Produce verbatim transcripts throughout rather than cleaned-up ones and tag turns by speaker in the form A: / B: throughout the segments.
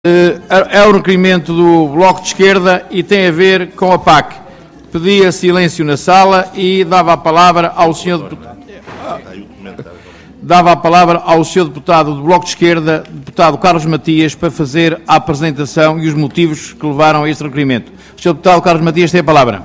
A: É o requerimento do Bloco de Esquerda e tem a ver com a P A C. Pedia silêncio na sala e dava a palavra ao senhor deputado, dava a palavra ao senhor deputado do Bloco de Esquerda, deputado Carlos Matias, para fazer a apresentação e os motivos que levaram a este requerimento. O senhor deputado Carlos Matias tem a palavra.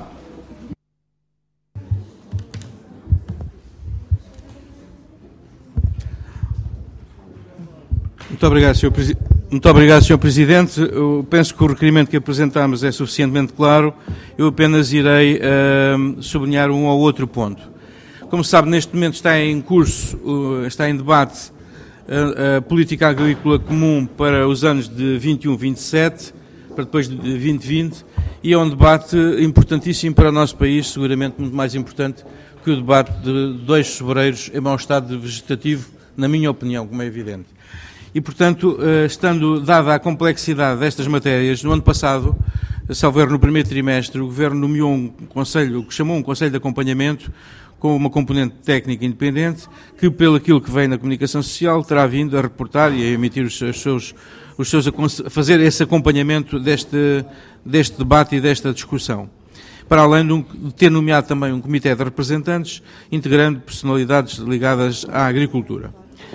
B: Muito obrigado, senhor Presidente. Muito obrigado, senhor Presidente. Eu penso que o requerimento que apresentamos é suficientemente claro. Eu apenas irei uh, sublinhar um ou outro ponto. Como se sabe, neste momento está em curso, uh, está em debate uh, a política agrícola comum para os anos de vinte e um a vinte e sete, para depois de vinte e vinte, e é um debate importantíssimo para o nosso país, seguramente muito mais importante que o debate de dois sobreiros em mau estado vegetativo, na minha opinião, como é evidente. E, portanto, estando dada a complexidade destas matérias, no ano passado, salvo erro no primeiro trimestre, o Governo nomeou um conselho, que chamou um conselho de acompanhamento, com uma componente técnica independente, que, pelo aquilo que vem na comunicação social, terá vindo a reportar e a emitir os seus, os seus a fazer esse acompanhamento deste, deste debate e desta discussão. Para além de, um, de ter nomeado também um comitê de representantes, integrando personalidades ligadas à agricultura.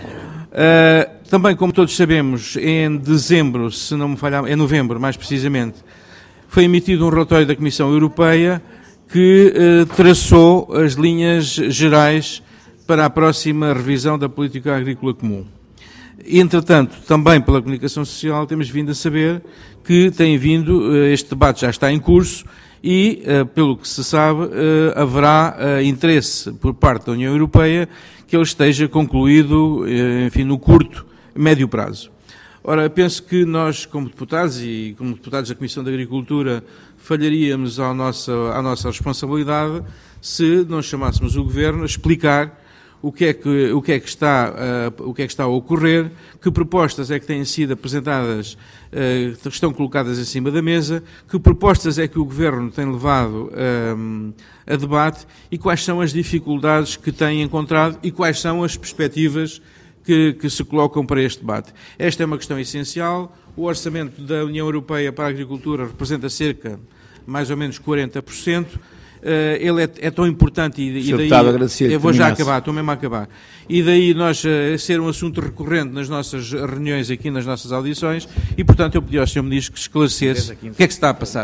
B: Uh, também, como todos sabemos, em dezembro, se não me falhar, em novembro, mais precisamente, foi emitido um relatório da Comissão Europeia que uh, traçou as linhas gerais para a próxima revisão da política agrícola comum. Entretanto, também pela comunicação social, temos vindo a saber que tem vindo, uh, este debate já está em curso e, uh, pelo que se sabe, uh, haverá uh, interesse por parte da União Europeia que ele esteja concluído, enfim, no curto, médio prazo. Ora, penso que nós, como deputados e como deputados da Comissão de Agricultura, falharíamos à nossa, à nossa responsabilidade se não chamássemos o Governo a explicar o que é que, o que é que está, uh, o que é que está a ocorrer, que propostas é que têm sido apresentadas, uh, estão colocadas em cima da mesa, que propostas é que o Governo tem levado uh, a debate e quais são as dificuldades que tem encontrado e quais são as perspectivas que, que se colocam para este debate. Esta é uma questão essencial. O orçamento da União Europeia para a Agricultura representa cerca, mais ou menos, quarenta por cento. Uh, ele é, é tão importante e, e daí eu vou já acabar, estou mesmo a acabar. E daí nós uh, ser um assunto recorrente nas nossas reuniões aqui, nas nossas audições, e portanto eu pedi ao senhor Ministro que esclarecesse o que é que se está a passar.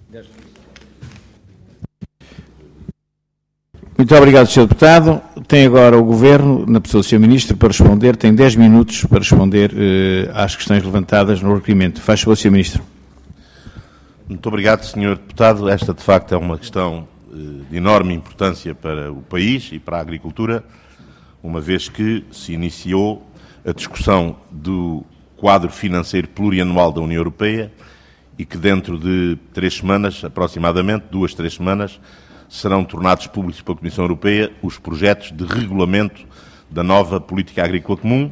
A: Muito obrigado, senhor Deputado. Tem agora o Governo, na pessoa do senhor Ministro, para responder, tem dez minutos para responder uh, às questões levantadas no requerimento. Faz favor, senhor Ministro.
C: Muito obrigado, senhor Deputado. Esta, de facto, é uma questão de enorme importância para o país e para a agricultura, uma vez que se iniciou a discussão do quadro financeiro plurianual da União Europeia e que dentro de três semanas, aproximadamente, duas, três semanas, serão tornados públicos pela Comissão Europeia os projetos de regulamento da nova política agrícola comum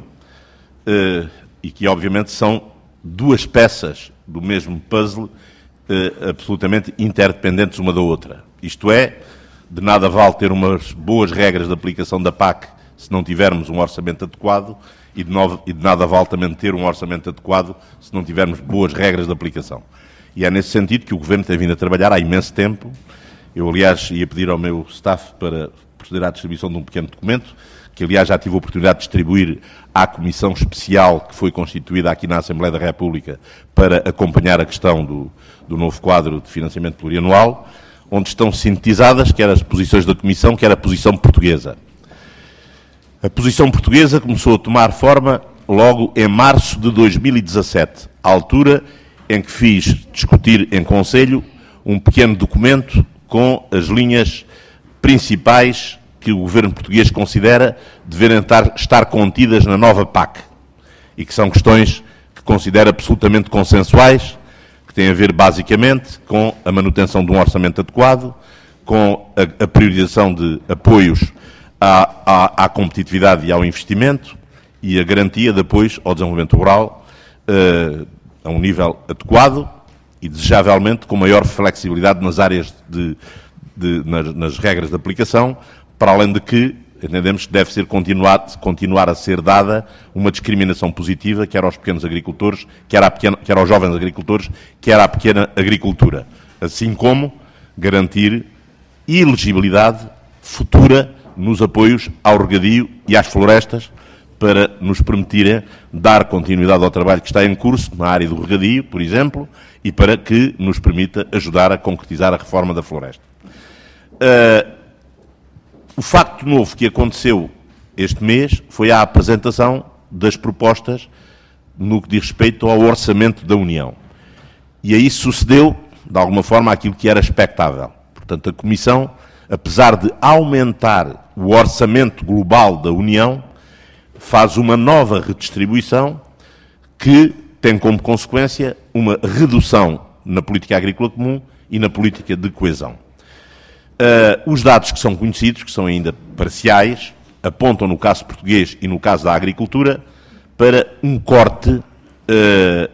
C: e que, obviamente, são duas peças do mesmo puzzle absolutamente interdependentes uma da outra. Isto é, de nada vale ter umas boas regras de aplicação da P A C se não tivermos um orçamento adequado e de, novo, e de nada vale também ter um orçamento adequado se não tivermos boas regras de aplicação. E é nesse sentido que o Governo tem vindo a trabalhar há imenso tempo. Eu, aliás, ia pedir ao meu staff para proceder à distribuição de um pequeno documento, que, aliás, já tive a oportunidade de distribuir à Comissão Especial que foi constituída aqui na Assembleia da República para acompanhar a questão do, do novo quadro de financiamento plurianual, onde estão sintetizadas quer as posições da Comissão, quer a posição portuguesa. A posição portuguesa começou a tomar forma logo em março de dois mil e dezassete, à altura em que fiz discutir em Conselho um pequeno documento com as linhas principais que o Governo português considera deverem estar, estar contidas na nova P A C e que são questões que considera absolutamente consensuais, que têm a ver basicamente com a manutenção de um orçamento adequado, com a, a priorização de apoios à, à, à competitividade e ao investimento e a garantia de apoios ao desenvolvimento rural uh, a um nível adequado e, desejavelmente, com maior flexibilidade nas áreas de, de nas, nas regras de aplicação, para além de que, entendemos que deve ser continuado, continuar a ser dada uma discriminação positiva, quer aos pequenos agricultores, quer, à pequena, quer aos jovens agricultores, quer à pequena agricultura. Assim como garantir elegibilidade futura nos apoios ao regadio e às florestas, para nos permitirem dar continuidade ao trabalho que está em curso na área do regadio, por exemplo, e para que nos permita ajudar a concretizar a reforma da floresta. Uh, o facto novo que aconteceu este mês foi a apresentação das propostas no que diz respeito ao orçamento da União. E aí sucedeu, de alguma forma, aquilo que era expectável. Portanto, a Comissão, apesar de aumentar o orçamento global da União, faz uma nova redistribuição que tem como consequência uma redução na política agrícola comum e na política de coesão. Uh, os dados que são conhecidos, que são ainda parciais, apontam no caso português e no caso da agricultura para um corte uh,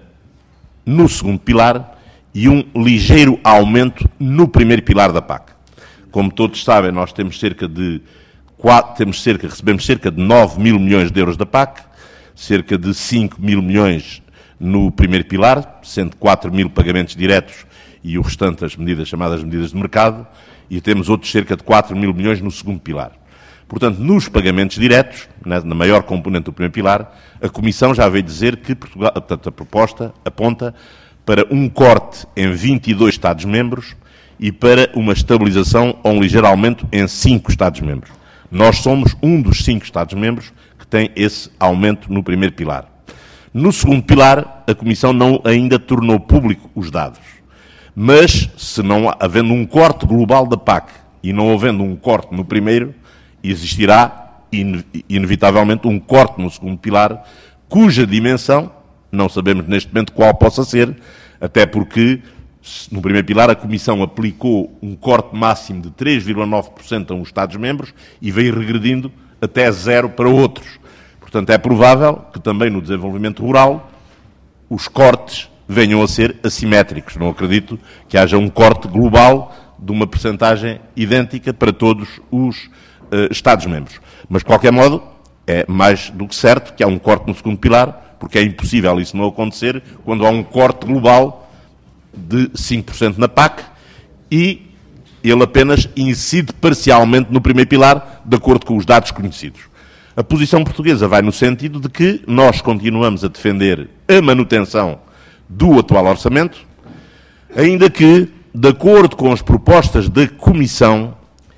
C: no segundo pilar e um ligeiro aumento no primeiro pilar da P A C. Como todos sabem, nós temos cerca de quatro, temos cerca, recebemos cerca de nove mil milhões de euros da P A C, cerca de cinco mil milhões no primeiro pilar, sendo quatro mil pagamentos diretos e o restante as medidas chamadas medidas de mercado, e temos outros cerca de quatro mil milhões no segundo pilar. Portanto, nos pagamentos diretos, na maior componente do primeiro pilar, a Comissão já veio dizer que Portugal, portanto, a proposta aponta para um corte em vinte e dois Estados-membros e para uma estabilização ou um ligeiro aumento em cinco Estados-membros. Nós somos um dos cinco Estados-membros que tem esse aumento no primeiro pilar. No segundo pilar, a Comissão não ainda tornou público os dados. Mas, se não havendo um corte global da P A C e não havendo um corte no primeiro, existirá, ine- inevitavelmente, um corte no segundo pilar, cuja dimensão, não sabemos neste momento qual possa ser, até porque, no primeiro pilar, a Comissão aplicou um corte máximo de três vírgula nove por cento a uns Estados-membros e veio regredindo até zero para outros. Portanto, é provável que também no desenvolvimento rural os cortes venham a ser assimétricos. Não acredito que haja um corte global de uma percentagem idêntica para todos os uh, Estados-membros. Mas, de qualquer modo, é mais do que certo que há um corte no segundo pilar, porque é impossível isso não acontecer quando há um corte global de cinco por cento na P A C e ele apenas incide parcialmente no primeiro pilar, de acordo com os dados conhecidos. A posição portuguesa vai no sentido de que nós continuamos a defender a manutenção do atual orçamento, ainda que, de acordo com as propostas da Comissão,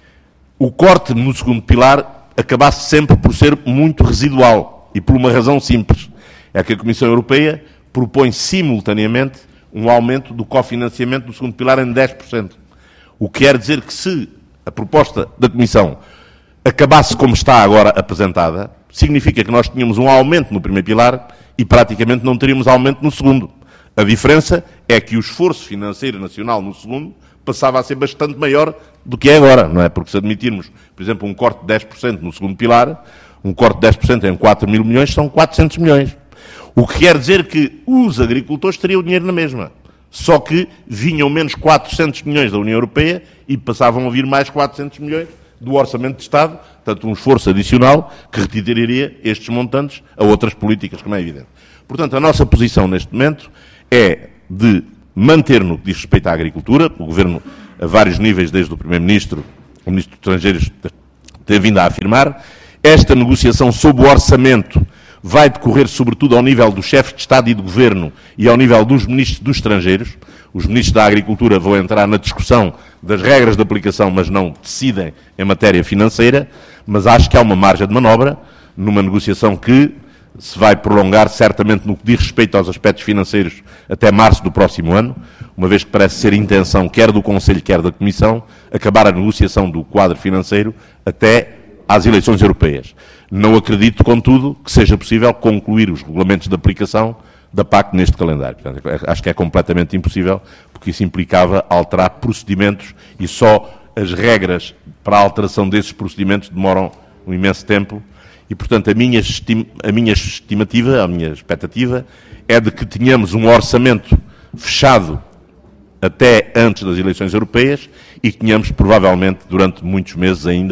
C: o corte no segundo pilar acabasse sempre por ser muito residual, e por uma razão simples. É que a Comissão Europeia propõe simultaneamente um aumento do cofinanciamento do segundo pilar em dez por cento. O que quer dizer que se a proposta da Comissão acabasse como está agora apresentada, significa que nós tínhamos um aumento no primeiro pilar e praticamente não teríamos aumento no segundo. A diferença é que o esforço financeiro nacional no segundo passava a ser bastante maior do que é agora, não é? Porque se admitirmos, por exemplo, um corte de dez por cento no segundo pilar, um corte de dez por cento em quatro mil milhões são quatrocentos milhões. O que quer dizer que os agricultores teriam dinheiro na mesma. Só que vinham menos quatrocentos milhões da União Europeia e passavam a vir mais quatrocentos milhões do Orçamento de Estado, portanto um esforço adicional que retiraria estes montantes a outras políticas, como é evidente. Portanto, a nossa posição neste momento é de manter no que diz respeito à agricultura. O Governo, a vários níveis, desde o Primeiro-Ministro, o Ministro dos Estrangeiros, tem vindo a afirmar, esta negociação sobre o orçamento vai decorrer sobretudo ao nível dos chefes de Estado e de Governo e ao nível dos Ministros dos Estrangeiros. Os Ministros da Agricultura vão entrar na discussão das regras de aplicação, mas não decidem em matéria financeira, mas acho que há uma margem de manobra numa negociação que se vai prolongar certamente no que diz respeito aos aspectos financeiros até março do próximo ano, uma vez que parece ser intenção, quer do Conselho, quer da Comissão, acabar a negociação do quadro financeiro até às eleições europeias. Não acredito, contudo, que seja possível concluir os regulamentos de aplicação da P A C neste calendário. Portanto, acho que é completamente impossível, porque isso implicava alterar procedimentos e só as regras para a alteração desses procedimentos demoram um imenso tempo. E, portanto, a minha, estima, a minha estimativa, a minha expectativa, é de que tenhamos um orçamento fechado até antes das eleições europeias e que tenhamos, provavelmente, durante muitos meses ainda,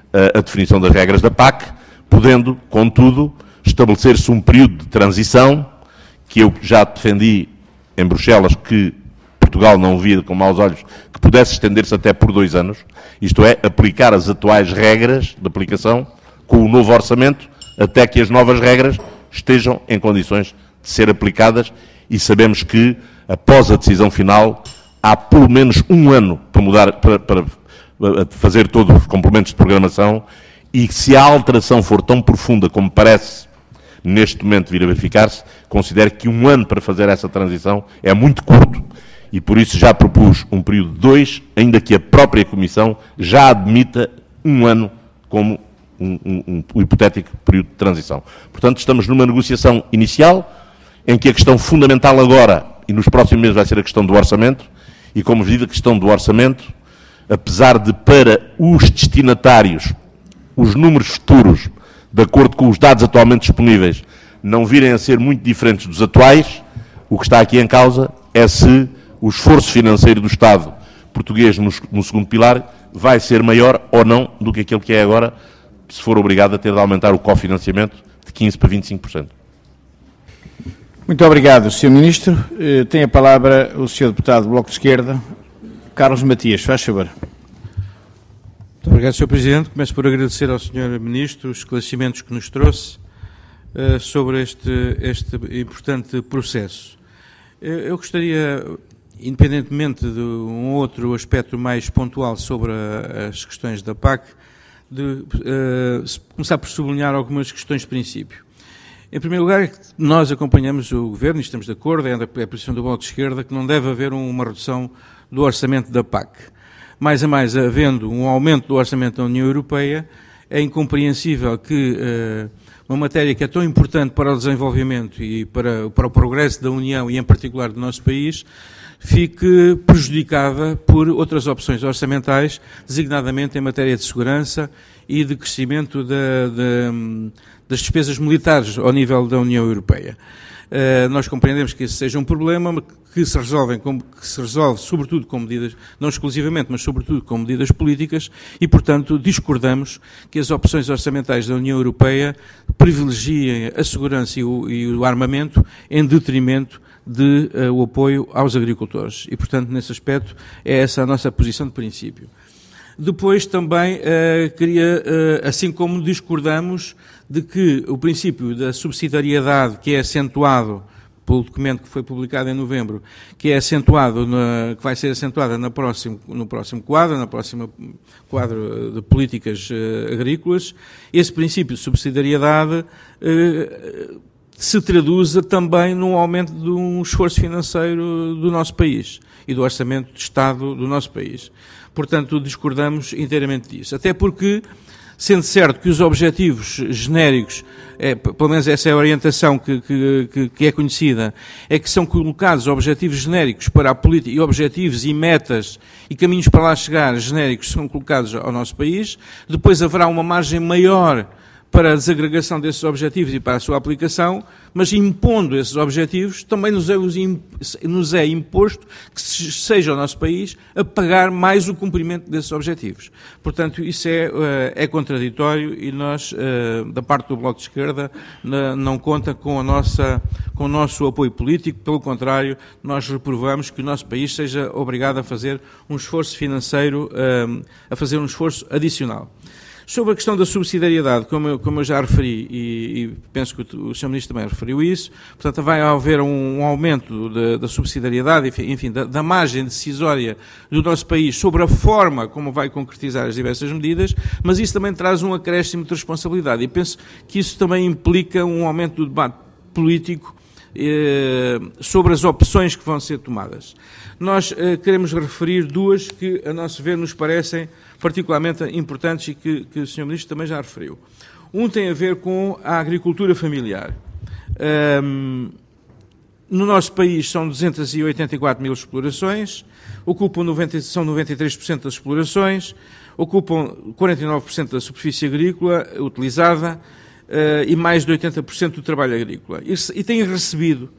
C: a, a definição das regras da P A C, podendo, contudo, estabelecer-se um período de transição, que eu já defendi em Bruxelas, que Portugal não via com maus olhos, que pudesse estender-se até por dois anos, isto é, aplicar as atuais regras de aplicação com o novo orçamento, até que as novas regras estejam em condições de ser aplicadas, e sabemos que, após a decisão final, há pelo menos um ano para mudar, para, para fazer todos os complementos de programação, e se a alteração for tão profunda como parece neste momento vir a verificar-se, considero que um ano para fazer essa transição é muito curto, e por isso já propus um período de dois, ainda que a própria Comissão já admita um ano como um, um, um hipotético período de transição. Portanto, estamos numa negociação inicial, em que a questão fundamental agora, e nos próximos meses, vai ser a questão do orçamento, e como medida a questão do orçamento, apesar de para os destinatários, os números futuros, de acordo com os dados atualmente disponíveis, não virem a ser muito diferentes dos atuais, o que está aqui em causa é se o esforço financeiro do Estado português no, no segundo pilar vai ser maior ou não do que aquele que é agora, se for obrigado a ter de aumentar o cofinanciamento de quinze por cento para vinte e cinco por cento.
A: Muito obrigado, senhor Ministro. Tem a palavra o senhor Deputado do Bloco de Esquerda, Carlos Matias. Faz favor.
B: Muito obrigado, senhor Presidente. Começo por agradecer ao senhor Ministro os esclarecimentos que nos trouxe uh, sobre este, este importante processo. Eu gostaria, independentemente de um outro aspecto mais pontual sobre a, as questões da P A C, de uh, começar por sublinhar algumas questões de princípio. Em primeiro lugar, nós acompanhamos o Governo e estamos de acordo, é a posição do Bloco de Esquerda, que não deve haver uma redução do orçamento da P A C. Mais a mais, havendo um aumento do orçamento da União Europeia, é incompreensível que uh, uma matéria que é tão importante para o desenvolvimento e para, para o progresso da União e, em particular, do nosso país, fique prejudicada por outras opções orçamentais, designadamente em matéria de segurança e de crescimento da, da, das despesas militares ao nível da União Europeia. Uh, nós compreendemos que esse seja um problema que se, resolvem com, que se resolve sobretudo com medidas, não exclusivamente, mas sobretudo com medidas políticas e, portanto, discordamos que as opções orçamentais da União Europeia privilegiem a segurança e o, e o armamento em detrimento de uh, o apoio aos agricultores. E, portanto, nesse aspecto, é essa a nossa posição de princípio. Depois também uh, queria, uh, assim como discordamos de que o princípio da subsidiariedade, que é acentuado pelo documento que foi publicado em novembro, que é acentuado, na, que vai ser acentuada na próximo, no próximo quadro, na próxima quadro de políticas uh, agrícolas, esse princípio de subsidiariedade uh, se traduza também num aumento de um esforço financeiro do nosso país e do orçamento de Estado do nosso país. Portanto, discordamos inteiramente disso. Até porque, sendo certo que os objetivos genéricos, é, pelo menos essa é a orientação que, que, que é conhecida, é que são colocados objetivos genéricos para a política, e objetivos e metas e caminhos para lá chegar genéricos são colocados ao nosso país, depois haverá uma margem maior para a desagregação desses objetivos e para a sua aplicação, mas impondo esses objetivos, também nos é, nos é imposto que seja o nosso país a pagar mais o cumprimento desses objetivos. Portanto, isso é, é contraditório e nós, da parte do Bloco de Esquerda, não conta com, a nossa, com o nosso apoio político, pelo contrário, nós reprovamos que o nosso país seja obrigado a fazer um esforço financeiro, a fazer um esforço adicional. Sobre a questão da subsidiariedade, como eu, como eu já referi, e, e penso que o, o senhor Ministro também referiu isso, portanto vai haver um, um aumento da, da subsidiariedade, enfim, enfim da, da margem decisória do nosso país sobre a forma como vai concretizar as diversas medidas, mas isso também traz um acréscimo de responsabilidade e penso que isso também implica um aumento do debate político eh, sobre as opções que vão ser tomadas. Nós eh, queremos referir duas que, a nosso ver, nos parecem particularmente importantes e que, que o senhor Ministro também já referiu. Um tem a ver com a agricultura familiar. Um, no nosso país são duzentas e oitenta e quatro mil explorações, ocupam noventa, são noventa e três por cento das explorações, ocupam quarenta e nove por cento da superfície agrícola utilizada uh, e mais de oitenta por cento do trabalho agrícola. E, e têm recebido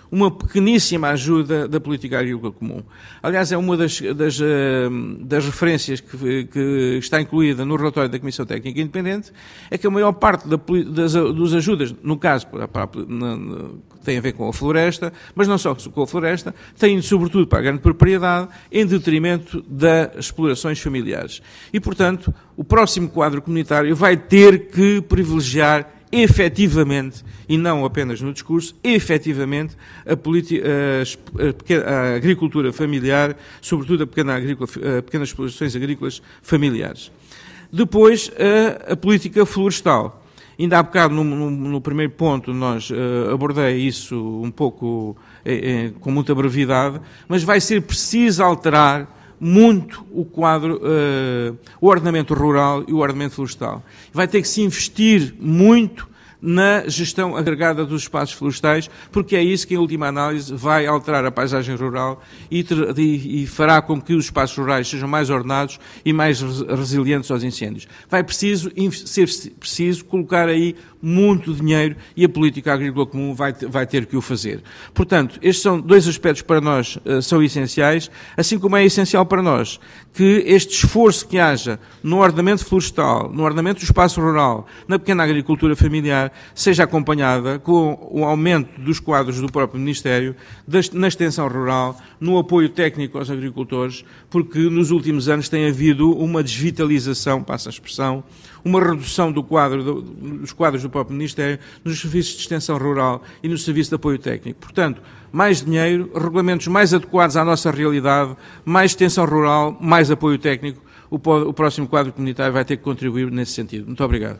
B: uma pequeníssima ajuda da política agrícola comum. Aliás, é uma das, das, das referências que, que está incluída no relatório da Comissão Técnica Independente, é que a maior parte da, das dos ajudas, no caso, para, para, na, tem a ver com a floresta, mas não só com a floresta, tem sobretudo para a grande propriedade, em detrimento das explorações familiares. E, portanto, o próximo quadro comunitário vai ter que privilegiar efetivamente, e não apenas no discurso, efetivamente a, a, a, pequena, a agricultura familiar, sobretudo a, pequena agrícola, a pequenas explorações agrícolas familiares. Depois, a, a política florestal. Ainda há bocado, no, no, no primeiro ponto, nós uh, abordei isso um pouco eh, eh, com muita brevidade, mas vai ser preciso alterar muito o quadro, uh, o ordenamento rural e o ordenamento florestal. Vai ter que se investir muito na gestão agregada dos espaços florestais, porque é isso que, em última análise, vai alterar a paisagem rural e, ter, e, e fará com que os espaços rurais sejam mais ordenados e mais resilientes aos incêndios. Vai preciso, ser preciso colocar aí muito dinheiro e a política agrícola comum vai, vai ter que o fazer. Portanto, estes são dois aspectos para nós uh, são essenciais, assim como é essencial para nós que este esforço que haja no ordenamento florestal, no ordenamento do espaço rural, na pequena agricultura familiar, seja acompanhada com o aumento dos quadros do próprio Ministério, na extensão rural, no apoio técnico aos agricultores, porque nos últimos anos tem havido uma desvitalização, passa a expressão, uma redução do quadro, do, dos quadros do próprio Ministério nos serviços de extensão rural e no serviço de apoio técnico. Portanto, mais dinheiro, regulamentos mais adequados à nossa realidade, mais extensão rural, mais apoio técnico. O, o próximo quadro comunitário vai ter que contribuir nesse sentido. Muito obrigado.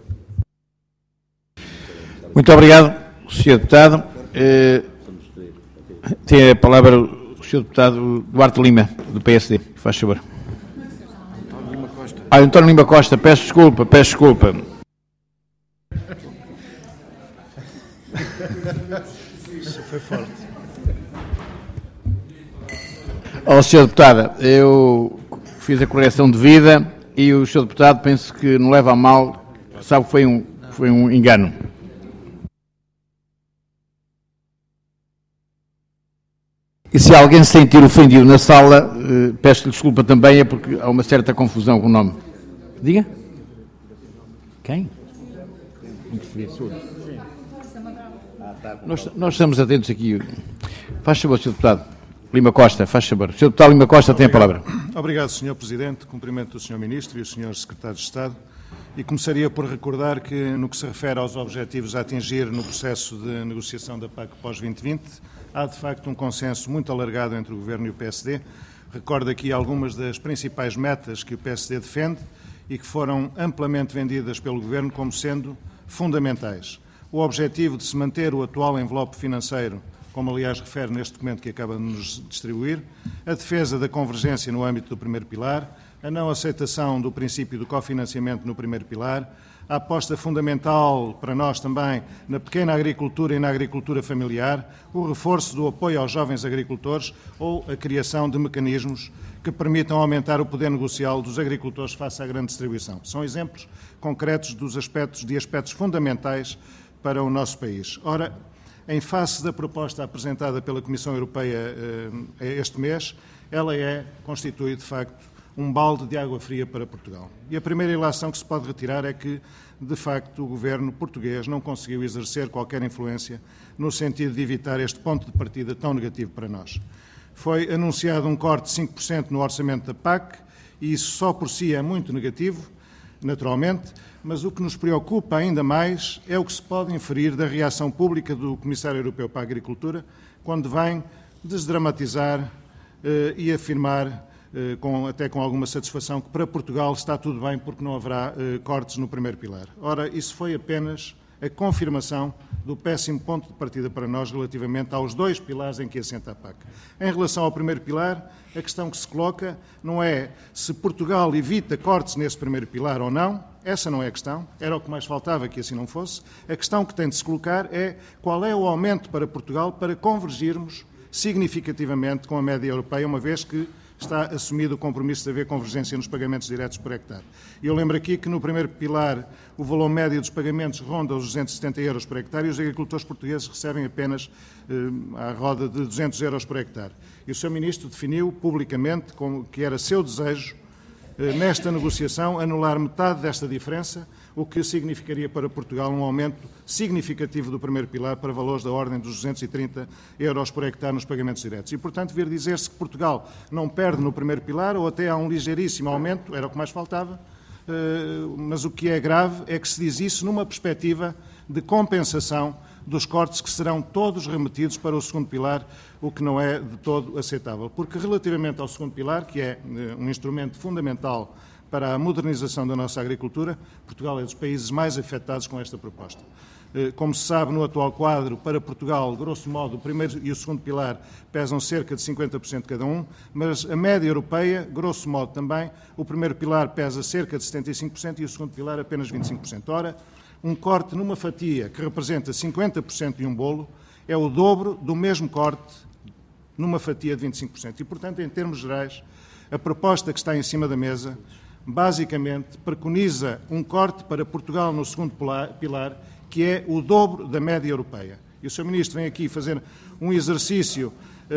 A: Muito obrigado, senhor Deputado. Eh, tem a palavra o senhor Deputado Duarte Lima, do P S D. Faz favor. Ah, António Lima Costa, peço desculpa, peço desculpa.
D: Isso foi forte.
A: Ó, senhor Deputado, eu fiz a correção devida e o senhor Deputado penso que não leva a mal, sabe que foi um, foi um engano. E se alguém se sentir ofendido na sala, eh, peço-lhe desculpa também, é porque há uma certa confusão com o nome. Diga. Quem? Nós, nós estamos atentos aqui. Faz favor, senhor Deputado. Lima Costa, faz favor. senhor Deputado Lima Costa tem a palavra.
D: Obrigado, senhor Presidente. Cumprimento o senhor Ministro e o senhor Secretário de Estado. E começaria por recordar que, no que se refere aos objetivos a atingir no processo de negociação da P A C pós vinte vinte, há de facto um consenso muito alargado entre o Governo e o P S D. Recordo aqui algumas das principais metas que o P S D defende e que foram amplamente vendidas pelo Governo como sendo fundamentais. O objetivo de se manter o atual envelope financeiro, como aliás refere neste documento que acaba de nos distribuir, a defesa da convergência no âmbito do primeiro pilar, a não aceitação do princípio do cofinanciamento no primeiro pilar, a aposta fundamental para nós também na pequena agricultura e na agricultura familiar, o reforço do apoio aos jovens agricultores ou a criação de mecanismos que permitam aumentar o poder negocial dos agricultores face à grande distribuição. São exemplos concretos dos aspectos, de aspectos fundamentais para o nosso país. Ora, em face da proposta apresentada pela Comissão Europeia eh, este mês, ela é, constitui de facto um balde de água fria para Portugal. E a primeira ilação que se pode retirar é que, de facto, o governo português não conseguiu exercer qualquer influência no sentido de evitar este ponto de partida tão negativo para nós. Foi anunciado um corte de cinco por cento no orçamento da P A C e isso só por si é muito negativo, naturalmente, mas o que nos preocupa ainda mais é o que se pode inferir da reação pública do Comissário Europeu para a Agricultura quando vem desdramatizar eh, e afirmar Com, até com alguma satisfação, que para Portugal está tudo bem porque não haverá eh, cortes no primeiro pilar. Ora, isso foi apenas a confirmação do péssimo ponto de partida para nós relativamente aos dois pilares em que assenta a P A C. Em relação ao primeiro pilar, a questão que se coloca não é se Portugal evita cortes nesse primeiro pilar ou não, essa não é a questão, era o que mais faltava que assim não fosse. A questão que tem de se colocar é qual é o aumento para Portugal para convergirmos significativamente com a média europeia, uma vez que está assumido o compromisso de haver convergência nos pagamentos diretos por hectare. Eu lembro aqui que no primeiro pilar o valor médio dos pagamentos ronda os duzentos e setenta euros por hectare e os agricultores portugueses recebem apenas eh, à roda de duzentos euros por hectare. E o senhor Ministro definiu publicamente como que era seu desejo, eh, nesta negociação, anular metade desta diferença, o que significaria para Portugal um aumento significativo do primeiro pilar para valores da ordem dos duzentos e trinta euros por hectare nos pagamentos diretos. E, portanto, vir dizer-se que Portugal não perde no primeiro pilar ou até há um ligeiríssimo aumento, era o que mais faltava, mas o que é grave é que se diz isso numa perspectiva de compensação dos cortes que serão todos remetidos para o segundo pilar, o que não é de todo aceitável. Porque, relativamente ao segundo pilar, que é um instrumento fundamental para a modernização da nossa agricultura, Portugal é dos países mais afetados com esta proposta. Como se sabe, no atual quadro, para Portugal, grosso modo, o primeiro e o segundo pilar pesam cerca de cinquenta por cento cada um, mas a média europeia, grosso modo também, o primeiro pilar pesa cerca de setenta e cinco por cento e o segundo pilar apenas vinte e cinco por cento. Ora, um corte numa fatia que representa cinquenta por cento de um bolo é o dobro do mesmo corte numa fatia de vinte e cinco por cento. E, portanto, em termos gerais, a proposta que está em cima da mesa basicamente preconiza um corte para Portugal no segundo pilar, que é o dobro da média europeia. E o senhor Ministro vem aqui fazer um exercício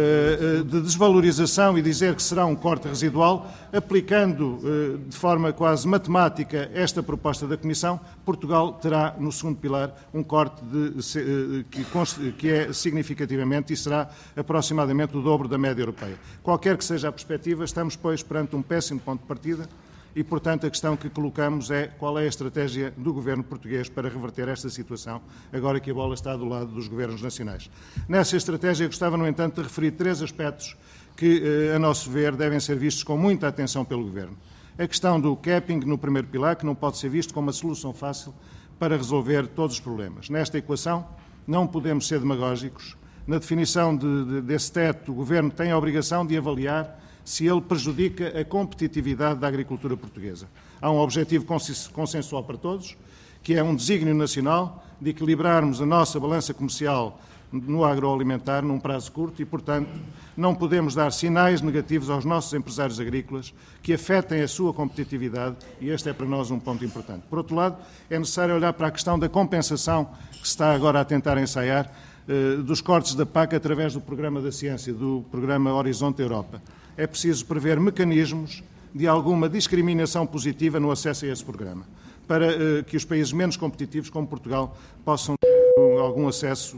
D: uh, de desvalorização e dizer que será um corte residual, aplicando uh, de forma quase matemática esta proposta da Comissão, Portugal terá no segundo pilar um corte de, uh, que, que é significativamente e será aproximadamente o dobro da média europeia. Qualquer que seja a perspectiva, estamos, pois, perante um péssimo ponto de partida. E, portanto, a questão que colocamos é qual é a estratégia do Governo português para reverter esta situação, agora que a bola está do lado dos Governos nacionais. Nessa estratégia, gostava, no entanto, de referir três aspectos que, a nosso ver, devem ser vistos com muita atenção pelo Governo. A questão do capping no primeiro pilar, que não pode ser visto como uma solução fácil para resolver todos os problemas. Nesta equação, não podemos ser demagógicos. Na definição de, de, desse teto, o Governo tem a obrigação de avaliar se ele prejudica a competitividade da agricultura portuguesa. Há um objetivo consensual para todos, que é um desígnio nacional de equilibrarmos a nossa balança comercial no agroalimentar num prazo curto e, portanto, não podemos dar sinais negativos aos nossos empresários agrícolas que afetem a sua competitividade e este é para nós um ponto importante. Por outro lado, é necessário olhar para a questão da compensação que se está agora a tentar ensaiar eh, dos cortes da P A C através do Programa da Ciência, do Programa Horizonte Europa. É preciso prever mecanismos de alguma discriminação positiva no acesso a esse programa, para uh, que os países menos competitivos, como Portugal, possam ter algum acesso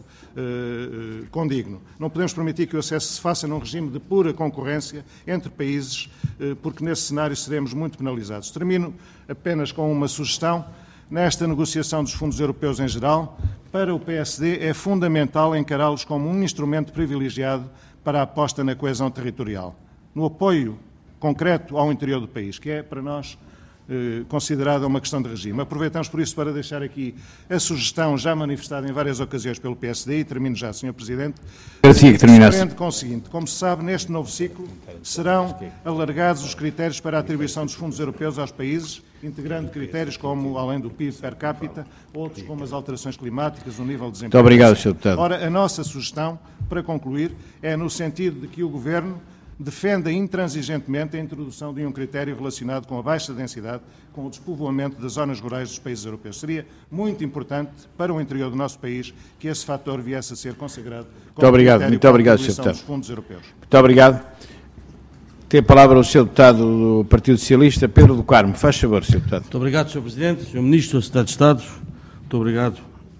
D: uh, condigno. Não podemos permitir que o acesso se faça num regime de pura concorrência entre países, uh, porque nesse cenário seremos muito penalizados. Termino apenas com uma sugestão. Nesta negociação dos fundos europeus em geral, para o P S D é fundamental encará-los como um instrumento privilegiado para a aposta na coesão territorial, no apoio concreto ao interior do país, que é, para nós, eh, considerada uma questão de regime. Aproveitamos por isso para deixar aqui a sugestão já manifestada em várias ocasiões pelo P S D, e termino já, senhor Presidente,
A: que terminasse.
D: com o seguinte: como se sabe, neste novo ciclo serão alargados os critérios para a atribuição dos fundos europeus aos países, integrando critérios como, além do P I B per capita, outros como as alterações climáticas, o nível de desemprego.
A: Muito obrigado, senhor Deputado.
D: Ora, a nossa sugestão, para concluir, é no sentido de que o Governo defenda intransigentemente a introdução de um critério relacionado com a baixa densidade, com o despovoamento das zonas rurais dos países europeus. Seria muito importante para o interior do nosso país que esse fator viesse a ser consagrado como
A: muito obrigado,
D: critério
A: muito
D: para
A: obrigado,
D: a atribuição
A: senhor
D: dos fundos europeus.
A: Muito obrigado. Tem a palavra o senhor Deputado do Partido Socialista, Pedro do Carmo. Faz favor, senhor Deputado.
E: Muito obrigado, senhor Presidente, senhor Ministro, senhor Secretário de Estado. Muito obrigado.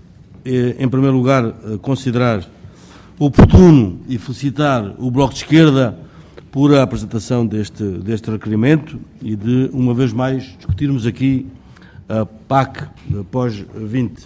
E: Em primeiro lugar, considerar oportuno e felicitar o Bloco de Esquerda por a apresentação deste, deste requerimento e de, uma vez mais, discutirmos aqui a P A C pós vinte.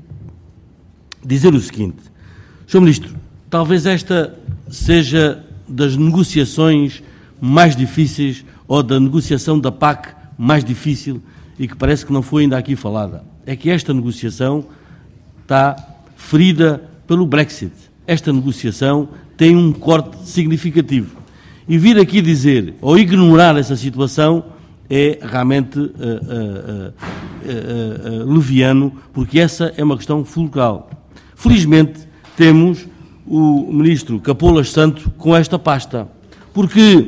E: Dizer o seguinte, senhor Ministro, talvez esta seja das negociações mais difíceis ou da negociação da P A C mais difícil e que parece que não foi ainda aqui falada. É que esta negociação está ferida pelo Brexit. Esta negociação tem um corte significativo. E vir aqui dizer ou ignorar essa situação é realmente uh, uh, uh, uh, uh, leviano, porque essa é uma questão fulcral. Felizmente, temos o Ministro Capolas Santo com esta pasta, porque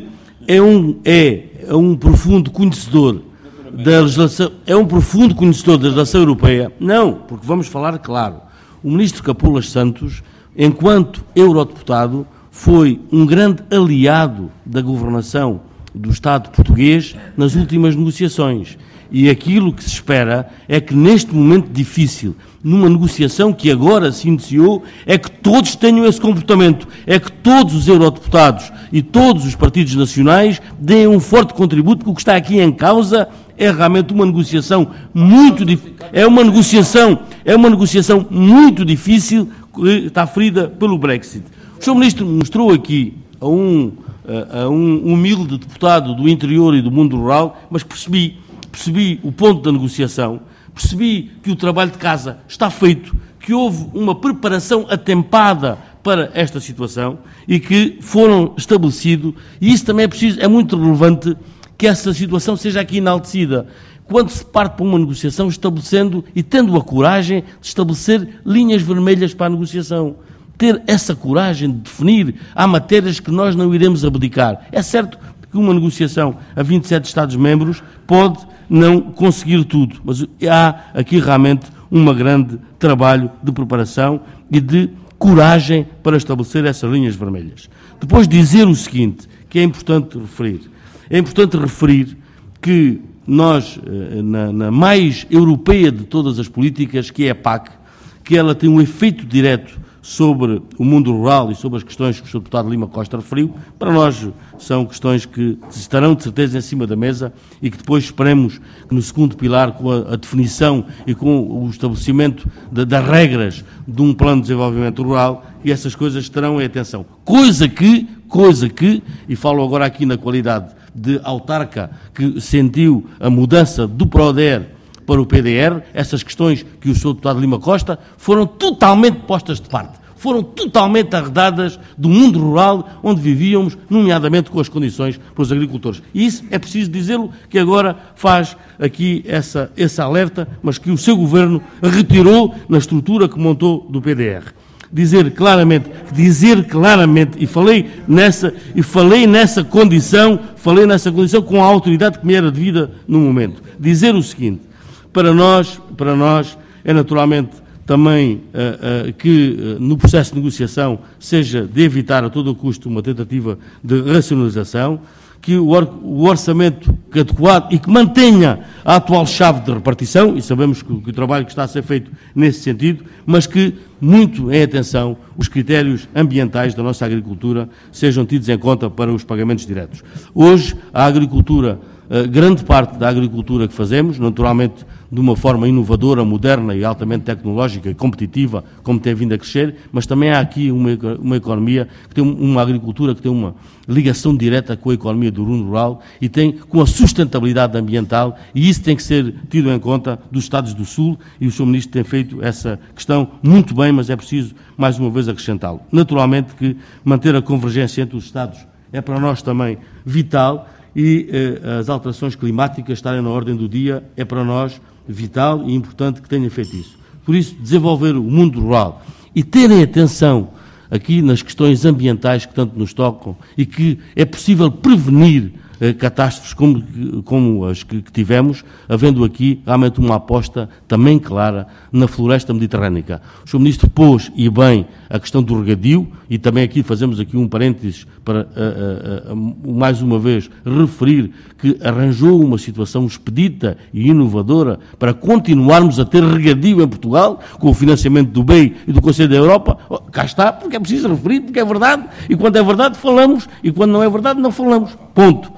E: é um, é, é um profundo conhecedor da legislação, é um profundo conhecedor da legislação europeia. Não, porque vamos falar claro. O ministro Capolas Santos, enquanto eurodeputado, foi um grande aliado da governação do Estado português nas últimas negociações. E aquilo que se espera é que neste momento difícil, numa negociação que agora se iniciou, é que todos tenham esse comportamento, é que todos os eurodeputados e todos os partidos nacionais deem um forte contributo, porque o que está aqui em causa é realmente uma negociação muito difícil, é uma negociação, é uma negociação muito difícil que está ferida pelo Brexit. O senhor Ministro mostrou aqui a um, a um humilde deputado do interior e do mundo rural, mas percebi Percebi o ponto da negociação, percebi que o trabalho de casa está feito, que houve uma preparação atempada para esta situação e que foram estabelecidos, e isso também é preciso, é muito relevante que essa situação seja aqui enaltecida. Quando se parte para uma negociação, estabelecendo e tendo a coragem de estabelecer linhas vermelhas para a negociação. Ter essa coragem de definir, há matérias que nós não iremos abdicar. É certo que uma negociação a vinte e sete Estados-membros pode não conseguir tudo, mas há aqui realmente um grande trabalho de preparação e de coragem para estabelecer essas linhas vermelhas. Depois dizer o seguinte, que é importante referir. É importante referir que nós, na, na mais europeia de todas as políticas, que é a P A C, que ela tem um efeito direto sobre o mundo rural e sobre as questões que o senhor deputado Lima Costa referiu, para nós são questões que estarão de certeza em cima da mesa e que depois esperemos que no segundo pilar, com a, a definição e com o estabelecimento de, das regras de um plano de desenvolvimento rural, e essas coisas estarão em atenção. Coisa que, coisa que, e falo agora aqui na qualidade de autarca que sentiu a mudança do PRODER para o P D R, essas questões que o senhor deputado Lima Costa foram totalmente postas de parte, foram totalmente arredadas do mundo rural onde vivíamos, nomeadamente com as condições para os agricultores. E isso é preciso dizê-lo, que agora faz aqui essa, esse alerta, mas que o seu governo retirou na estrutura que montou do P D R. Dizer claramente, dizer claramente, e falei nessa, e falei nessa condição, falei nessa condição com a autoridade que me era devida no momento. Dizer o seguinte: Para nós, para nós é naturalmente também uh, uh, que uh, no processo de negociação seja de evitar a todo custo uma tentativa de racionalização, que o, or o orçamento adequado e que mantenha a atual chave de repartição, e sabemos que, que o trabalho que está a ser feito nesse sentido, mas que muito em atenção os critérios ambientais da nossa agricultura sejam tidos em conta para os pagamentos diretos. Hoje, a agricultura, a grande parte da agricultura que fazemos, naturalmente de uma forma inovadora, moderna e altamente tecnológica e competitiva, como tem vindo a crescer, mas também há aqui uma, uma economia, que tem uma agricultura que tem uma ligação direta com a economia do mundo rural e tem com a sustentabilidade ambiental, e isso tem que ser tido em conta dos Estados do Sul, e o senhor Ministro tem feito essa questão muito bem, mas é preciso mais uma vez acrescentá-lo. Naturalmente que manter a convergência entre os Estados é para nós também vital, e eh, as alterações climáticas estarem na ordem do dia é para nós vital e importante que tenha feito isso. Por isso, desenvolver o mundo rural e terem atenção aqui nas questões ambientais que tanto nos tocam e que é possível prevenir eh, catástrofes como, como as que, que tivemos, havendo aqui realmente uma aposta também clara na floresta mediterrânica. O senhor Ministro pôs, e bem, a questão do regadio, e também aqui fazemos aqui um parênteses para, uh, uh, uh, mais uma vez, referir que arranjou uma situação expedita e inovadora para continuarmos a ter regadio em Portugal, com o financiamento do B E I e do Conselho da Europa. Oh, cá está, porque é preciso referir, porque é verdade, e quando é verdade falamos, e quando não é verdade não falamos. Ponto.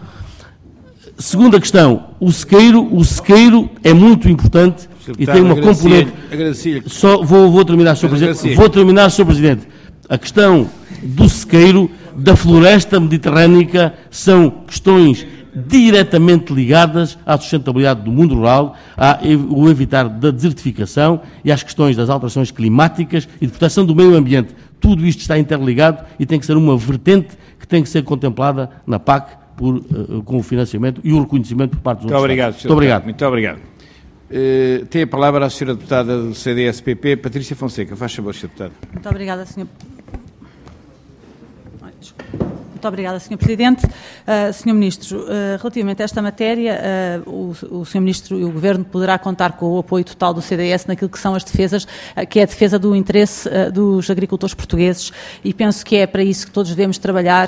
E: Segunda questão, o sequeiro, o sequeiro é muito importante e tem uma componente... Só vou, vou terminar, senhor Presidente. Vou terminar, senhor Presidente. A questão do sequeiro, da floresta mediterrânica, são questões diretamente ligadas à sustentabilidade do mundo rural, ao evitar da desertificação e às questões das alterações climáticas e de proteção do meio ambiente. Tudo isto está interligado e tem que ser uma vertente que tem que ser contemplada na P A C por, uh, com o financiamento e o reconhecimento por parte dos
A: Muito
E: outros
A: obrigado,
E: Estados. Muito obrigado.
A: Muito obrigado. Uh, tem a palavra a senhora deputada do C D S P P, Patrícia Fonseca. Faz favor, senhora deputada.
F: Muito obrigada, senhor Muito obrigada, senhor Presidente. Uh, senhor Ministro, uh, relativamente a esta matéria, uh, o, o senhor Ministro e o Governo poderá contar com o apoio total do C D S naquilo que são as defesas, uh, que é a defesa do interesse uh, dos agricultores portugueses, e penso que é para isso que todos devemos trabalhar,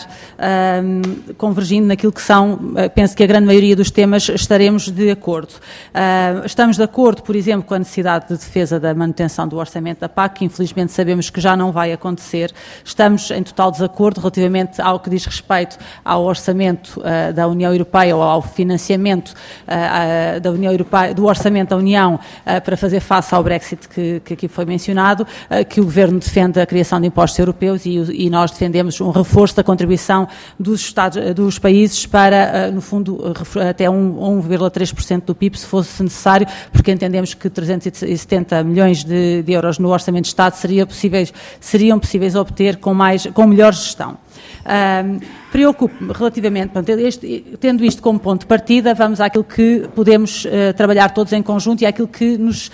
F: uh, convergindo naquilo que são, uh, penso que a grande maioria dos temas estaremos de acordo. Uh, estamos de acordo, por exemplo, com a necessidade de defesa da manutenção do orçamento da P A C, que infelizmente sabemos que já não vai acontecer. Estamos em total desacordo relativamente ao que diz respeito ao orçamento uh, da União Europeia ou ao financiamento uh, uh, da União Europeia, do orçamento da União uh, para fazer face ao Brexit que, que aqui foi mencionado, uh, que o Governo defende a criação de impostos europeus e, e nós defendemos um reforço da contribuição dos, Estados, uh, dos países para, uh, no fundo, uh, até um vírgula três por cento do P I B, se fosse necessário, porque entendemos que trezentos e setenta milhões de, de euros no Orçamento de Estado seria possíveis, seriam possíveis obter com, mais, com melhor gestão. Um, Preocupo-me relativamente, portanto, este, tendo isto como ponto de partida, vamos àquilo que podemos uh, trabalhar todos em conjunto e àquilo que, nos,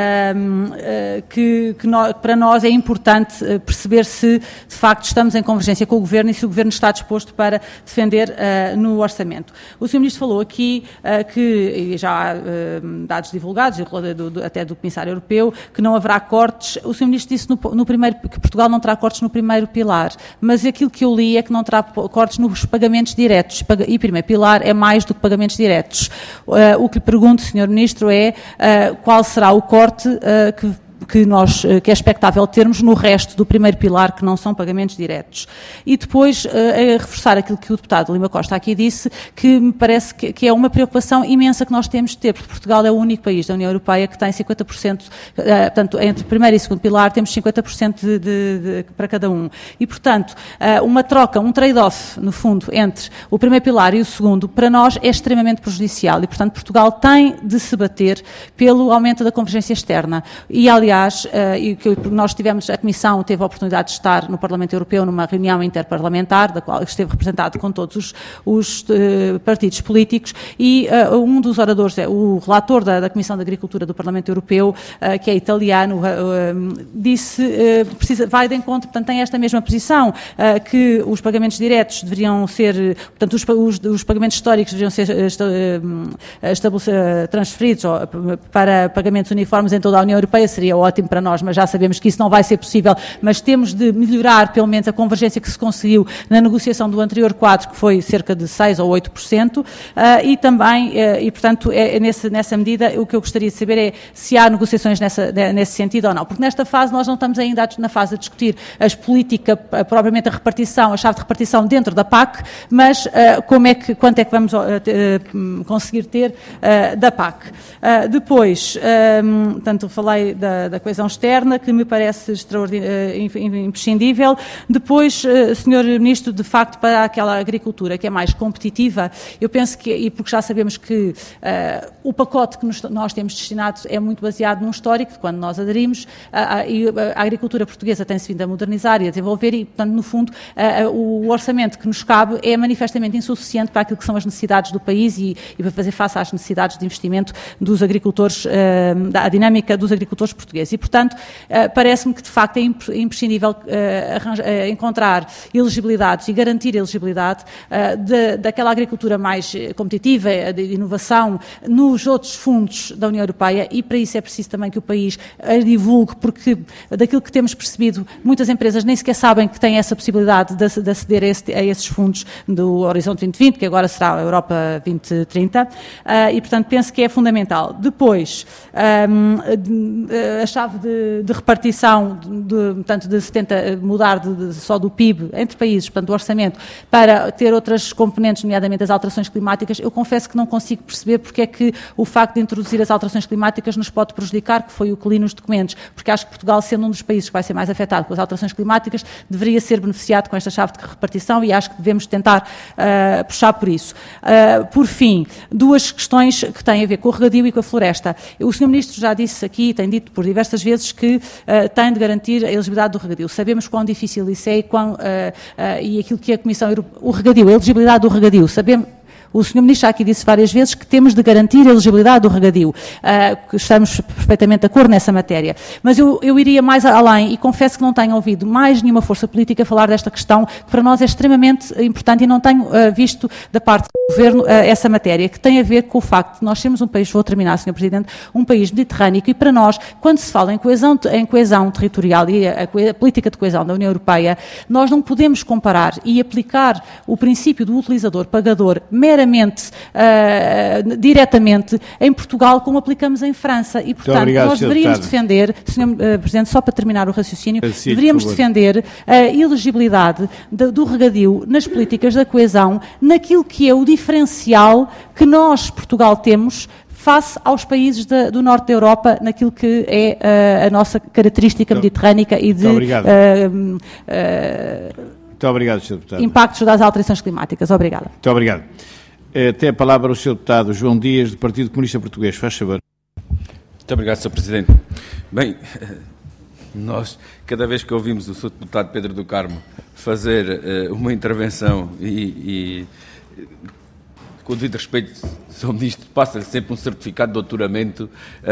F: um, uh, que, que, no, que para nós é importante uh, perceber se de facto estamos em convergência com o Governo e se o Governo está disposto para defender uh, no orçamento. O senhor Ministro falou aqui uh, que, e já há uh, dados divulgados, do, do, até do Comissário Europeu, que não haverá cortes. O senhor Ministro disse no, no primeiro, que Portugal não terá cortes no primeiro pilar, mas aquilo que eu li é que não terá cortes nos pagamentos diretos, e primeiro pilar é mais do que pagamentos diretos. Uh, o que lhe pergunto, senhor Ministro, é uh, qual será o corte uh, que que, nós, que é expectável termos no resto do primeiro pilar, que não são pagamentos diretos. E depois, a reforçar aquilo que o deputado Lima Costa aqui disse, que me parece que, que é uma preocupação imensa que nós temos de ter, porque Portugal é o único país da União Europeia que tem cinquenta por cento, portanto, entre primeiro e segundo pilar temos cinquenta por cento de, de, de, para cada um. E, portanto, uma troca, um trade-off, no fundo, entre o primeiro pilar e o segundo, para nós é extremamente prejudicial e, portanto, Portugal tem de se bater pelo aumento da convergência externa. E, aliás, Uh, e que nós tivemos, a Comissão teve a oportunidade de estar no Parlamento Europeu numa reunião interparlamentar, da qual esteve representado com todos os, os uh, partidos políticos, e uh, um dos oradores, o relator da, da Comissão de Agricultura do Parlamento Europeu, uh, que é italiano, uh, uh, disse, uh, precisa, vai de encontro, portanto tem esta mesma posição, uh, que os pagamentos diretos deveriam ser, portanto os, os, os pagamentos históricos deveriam ser uh, transferidos para pagamentos uniformes em toda a União Europeia, seria ótimo para nós, mas já sabemos que isso não vai ser possível, mas temos de melhorar pelo menos a convergência que se conseguiu na negociação do anterior quadro, que foi cerca de seis ou oito por cento, uh, e também, uh, e portanto, é, é nesse, nessa medida, o que eu gostaria de saber é se há negociações nessa, nesse sentido ou não, porque nesta fase nós não estamos ainda na fase de discutir as políticas, propriamente a repartição, a chave de repartição dentro da P A C, mas uh, como é que, quanto é que vamos uh, uh, conseguir ter uh, da P A C. Uh, depois, um, portanto, falei da da coesão externa, que me parece imprescindível. Depois, senhor Ministro, de facto, para aquela agricultura que é mais competitiva, eu penso que, e porque já sabemos que uh, o pacote que nos, nós temos destinado é muito baseado num histórico, de quando nós aderimos, uh, e a agricultura portuguesa tem-se vindo a modernizar e a desenvolver e, portanto, no fundo, uh, o orçamento que nos cabe é manifestamente insuficiente para aquilo que são as necessidades do país e, e para fazer face às necessidades de investimento dos agricultores, uh, da dinâmica dos agricultores portugueses. E, portanto, uh, parece-me que, de facto, é imprescindível uh, arranja, uh, encontrar elegibilidades e garantir a elegibilidade uh, de, daquela agricultura mais competitiva, de inovação, nos outros fundos da União Europeia, e para isso é preciso também que o país a divulgue, porque daquilo que temos percebido, muitas empresas nem sequer sabem que têm essa possibilidade de, de aceder a, esse, a esses fundos do Horizonte vinte vinte, que agora será a Europa vinte trinta, uh, e, portanto, penso que é fundamental. Depois, um, a chave de, de repartição, de, portanto, de setenta, mudar de, de, só do P I B entre países, portanto, do orçamento, para ter outras componentes, nomeadamente as alterações climáticas, eu confesso que não consigo perceber porque é que o facto de introduzir as alterações climáticas nos pode prejudicar, que foi o que li nos documentos, porque acho que Portugal, sendo um dos países que vai ser mais afetado pelas alterações climáticas, deveria ser beneficiado com esta chave de repartição e acho que devemos tentar uh, puxar por isso. Uh, por fim, duas questões que têm a ver com o regadio e com a floresta. O senhor Ministro já disse aqui, tem dito por diversas vezes que uh, tem de garantir a elegibilidade do regadio. Sabemos quão difícil isso é e, quão, uh, uh, e aquilo que a Comissão Europeia... O regadio, a elegibilidade do regadio, sabemos... O senhor Ministro já aqui disse várias vezes que temos de garantir a elegibilidade do regadio, uh, que estamos perfeitamente de acordo nessa matéria. Mas eu, eu iria mais além e confesso que não tenho ouvido mais nenhuma força política falar desta questão, que para nós é extremamente importante e não tenho uh, visto da parte do Governo uh, essa matéria, que tem a ver com o facto de nós sermos um país, vou terminar, senhor Presidente, um país mediterrâneo e para nós, quando se fala em coesão, em coesão territorial e a, a política de coesão da União Europeia, nós não podemos comparar e aplicar o princípio do utilizador-pagador meramente, uh, diretamente, em Portugal como aplicamos em França. E, portanto,
A: obrigado,
F: nós deveríamos
A: deputado.
F: defender, senhor uh, Presidente, só para terminar o raciocínio,
A: Sim,
F: deveríamos defender a elegibilidade de, do regadio nas políticas da coesão, naquilo que é o diferencial que nós, Portugal, temos face aos países de, do norte da Europa, naquilo que é uh, a nossa característica
A: Muito,
F: mediterrânica e de
A: muito obrigado.
F: Uh, uh,
A: Muito obrigado, senhor Deputado.
F: impactos das alterações climáticas. Obrigada.
A: Muito obrigado. Eh, Tem a palavra o senhor Deputado João Dias, do Partido Comunista Português. Faz favor.
G: Muito obrigado, senhor Presidente. Bem, nós, cada vez que ouvimos o senhor Deputado Pedro do Carmo fazer uh, uma intervenção e, e, com o devido respeito, senhor Ministro, passa-lhe sempre um certificado de doutoramento.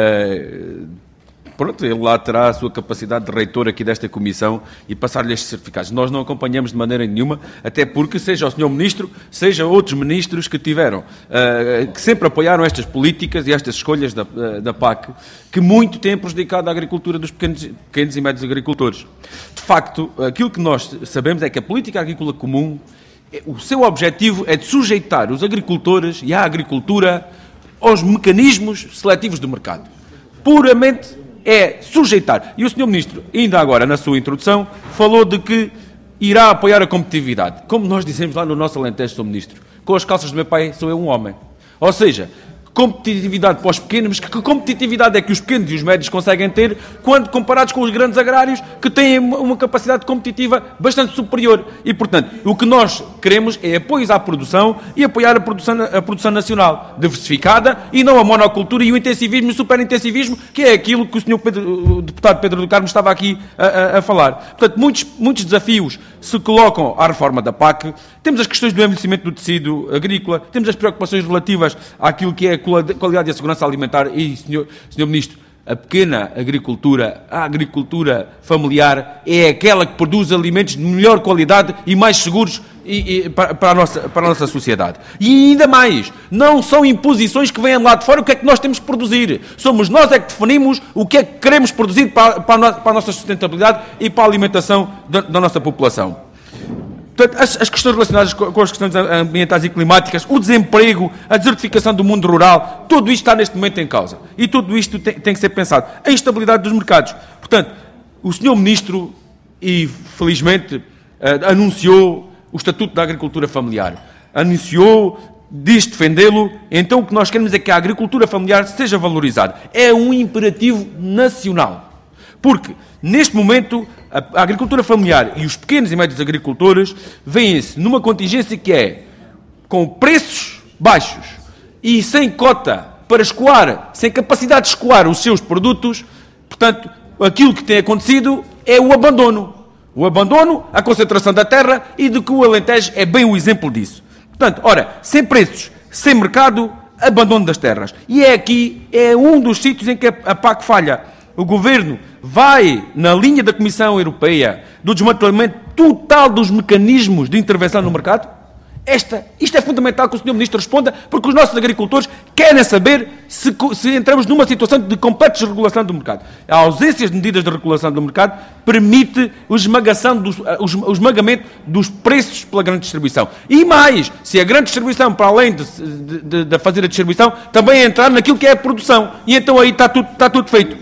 G: Uh, pronto, ele lá terá a sua capacidade de reitor aqui desta Comissão e passar-lhe estes certificados. Nós não acompanhamos de maneira nenhuma, até porque, seja o senhor Ministro, seja outros ministros que tiveram, uh, que sempre apoiaram estas políticas e estas escolhas da, uh, da P A C, que muito têm prejudicado a agricultura dos pequenos, pequenos e médios agricultores. De facto, aquilo que nós sabemos é que a política agrícola comum, o seu objetivo é de sujeitar os agricultores e a agricultura aos mecanismos seletivos do mercado. Puramente é sujeitar. E o senhor Ministro, ainda agora na sua introdução, falou de que irá apoiar a competitividade. Como nós dizemos lá no nosso Alentejo, senhor Ministro, com as calças do meu pai sou eu um homem. Ou seja, competitividade para os pequenos, mas que competitividade é que os pequenos e os médios conseguem ter quando comparados com os grandes agrários que têm uma capacidade competitiva bastante superior. E, portanto, o que nós queremos é apoios à produção e apoiar a produção, a produção nacional, diversificada, e não a monocultura e o intensivismo e o superintensivismo, que é aquilo que o senhor Pedro, o deputado Pedro do Carmo estava aqui a, a, a falar. Portanto, muitos, muitos desafios se colocam à reforma da P A C. Temos as questões do envelhecimento do tecido agrícola, temos as preocupações relativas àquilo que é a qualidade e a segurança alimentar. E, senhor, senhor Ministro, a pequena agricultura, a agricultura familiar, é aquela que produz alimentos de melhor qualidade e mais seguros e, e, para, para, a nossa, para a nossa sociedade. E ainda mais, não são imposições que vêm lá de fora o que é que nós temos que produzir. Somos nós é que definimos o que é que queremos produzir para, para, a, para a nossa sustentabilidade e para a alimentação da, da nossa população. Portanto, as, as questões relacionadas com, com as questões ambientais e climáticas, o desemprego, a desertificação do mundo rural, tudo isto está neste momento em causa. E tudo isto tem, tem que ser pensado. A instabilidade dos mercados. Portanto, o senhor Ministro, e felizmente, uh, anunciou o Estatuto da Agricultura Familiar. Anunciou, diz defendê-lo, então o que nós queremos é que a agricultura familiar seja valorizada. É um imperativo nacional. Porque, neste momento, a agricultura familiar e os pequenos e médios agricultores vêem-se numa contingência que é com preços baixos e sem cota para escoar, sem capacidade de escoar os seus produtos. Portanto, aquilo que tem acontecido é o abandono. O abandono, a concentração da terra, e de que o Alentejo é bem o exemplo disso. Portanto, ora, sem preços, sem mercado, abandono das terras. E é aqui, é um dos sítios em que a P A C falha. O Governo vai na linha da Comissão Europeia do desmantelamento total dos mecanismos de intervenção no mercado? Esta, isto é fundamental que o senhor Ministro responda, porque os nossos agricultores querem saber se, se entramos numa situação de completa desregulação do mercado. A ausência de medidas de regulação do mercado permite o, esmagação dos, o esmagamento dos preços pela grande distribuição. E mais, se a grande distribuição, para além de, de, de fazer a distribuição, também entrar naquilo que é a produção. E então aí está tudo, está tudo feito.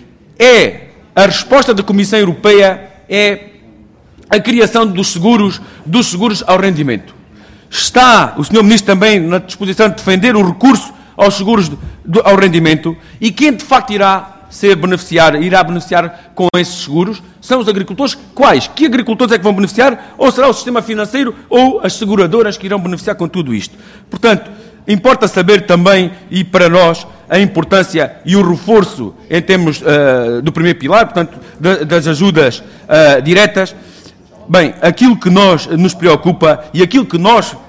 G: É a resposta da Comissão Europeia é a criação dos seguros, dos seguros ao rendimento. Está o senhor Ministro também na disposição de defender o recurso aos seguros de, de, ao rendimento, e quem de facto irá ser beneficiar, irá beneficiar com esses seguros são os agricultores. Quais? Que agricultores é que vão beneficiar? Ou será o sistema financeiro ou as seguradoras que irão beneficiar com tudo isto? Portanto, importa saber também, e para nós, a importância e o reforço em termos uh, do primeiro pilar, portanto, de, das ajudas uh, diretas. Bem, aquilo que nós nos preocupa e aquilo que nós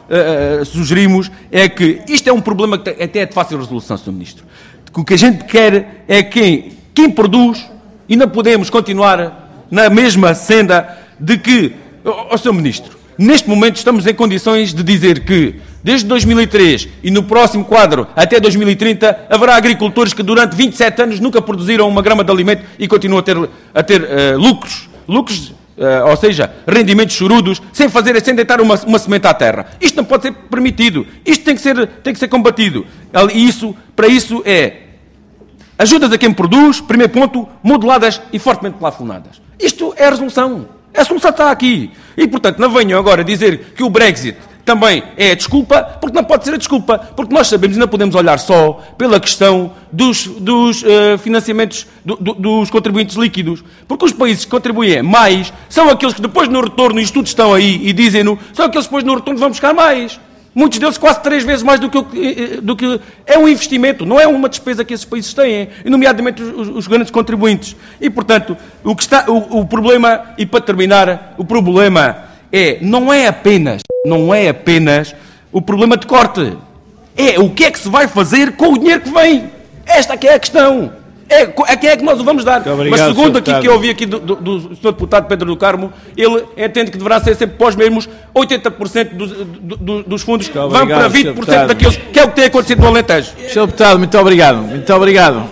G: uh, sugerimos é que isto é um problema que até é de fácil resolução, senhor Ministro. O que a gente quer é que quem produz, e não podemos continuar na mesma senda de que, ó oh, senhor Ministro, neste momento estamos em condições de dizer que desde dois mil e três e no próximo quadro até dois mil e trinta haverá agricultores que durante vinte e sete anos nunca produziram uma grama de alimento e continuam a ter, a ter uh, lucros, lucros, uh, ou seja, rendimentos chorudos, sem fazer, sem deitar uma, uma semente à terra. Isto não pode ser permitido. Isto tem que ser, tem que ser combatido. E isso, para isso é ajudas a quem produz, primeiro ponto, moduladas e fortemente plafonadas. Isto é a resolução. A solução está aqui. E, portanto, não venham agora dizer que o Brexit também é a desculpa, porque não pode ser a desculpa, porque nós sabemos e não podemos olhar só pela questão dos, dos uh, financiamentos do, do, dos contribuintes líquidos, porque os países que contribuem mais são aqueles que depois no retorno, e os estudos estão aí e dizem-no, são aqueles que depois no retorno vão buscar mais. Muitos deles quase três vezes mais do que, do que é um investimento, não é uma despesa que esses países têm, nomeadamente os, os grandes contribuintes. E, portanto, o, que está, o, o problema, e para terminar, o problema é, não é apenas, não é apenas o problema de corte, é o que é que se vai fazer com o dinheiro que vem. Esta é que é a questão. É, a quem é que nós o vamos dar?
A: Obrigado,
G: mas segundo aqui
A: deputado.
G: que eu ouvi aqui do, do, do senhor Deputado Pedro do Carmo, ele entende que deverá ser sempre para os mesmos oitenta por cento dos, do, dos fundos
A: Muito
G: vão
A: obrigado,
G: para vinte por cento
A: senhor
G: daqueles, que é o que tem acontecido no Alentejo.
A: senhor Deputado, muito obrigado. Muito obrigado.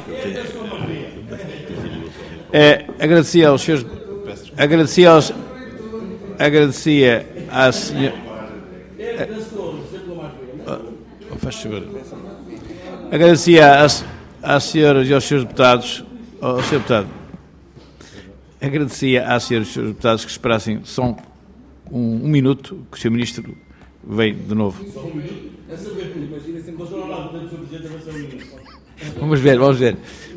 A: É, agradecia aos seus... Agradecia aos... Agradecia à senhora... Oh, faz favor. Agradecia às, às senhoras e aos senhores deputados... Oh, senhor Deputado. Agradecia às senhoras e aos senhores deputados que esperassem só um, um minuto, que o senhor Ministro veio de novo. Vamos ver, vamos ver.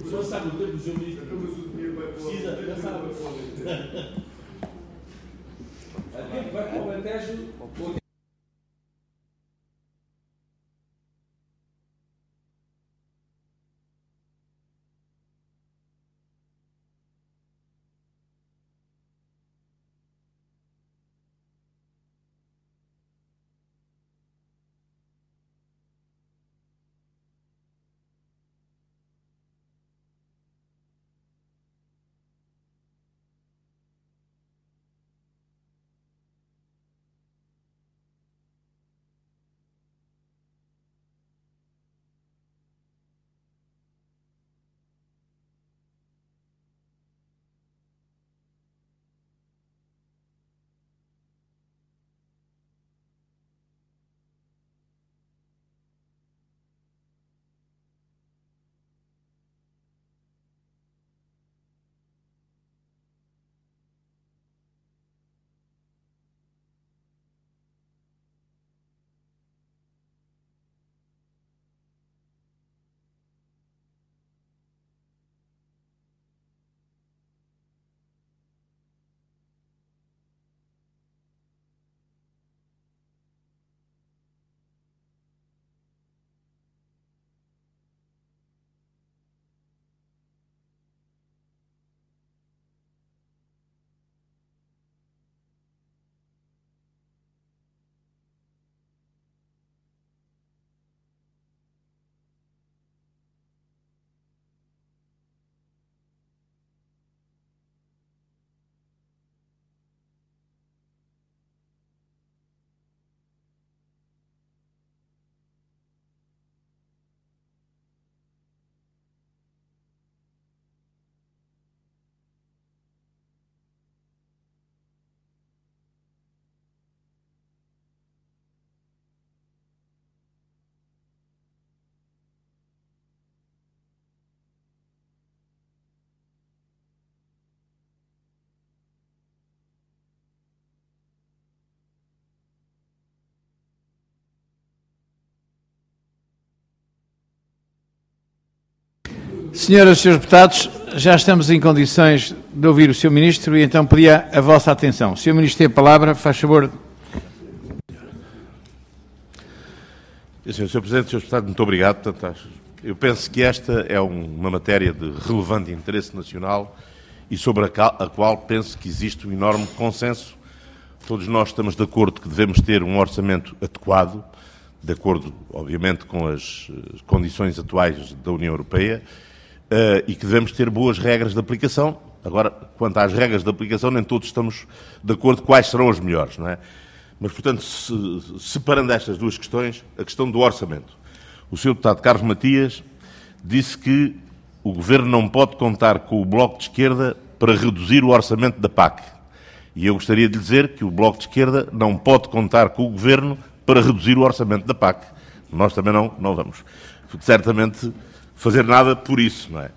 A: Senhoras e senhores deputados, já estamos em condições de ouvir o senhor Ministro e então pedia a vossa atenção. O senhor Ministro tem a palavra, faz favor.
C: senhor Presidente, senhor Deputado, muito obrigado. Portanto, eu penso que esta é uma matéria de relevante interesse nacional e sobre a qual penso que existe um enorme consenso todos nós estamos de acordo que devemos ter um orçamento adequado, de acordo, obviamente, com as condições atuais da União Europeia, uh, e que devemos ter boas regras de aplicação. Agora, quanto às regras de aplicação, nem todos estamos de acordo quais serão as melhores, não é? Mas, portanto, se, separando estas duas questões, a questão do orçamento. O senhor deputado Carlos Matias disse que o Governo não pode contar com o Bloco de Esquerda para reduzir o orçamento da P A C. E eu gostaria de dizer que o Bloco de Esquerda não pode contar com o Governo para reduzir o orçamento da P A C. Nós também não, não vamos, certamente, fazer nada por isso, não é?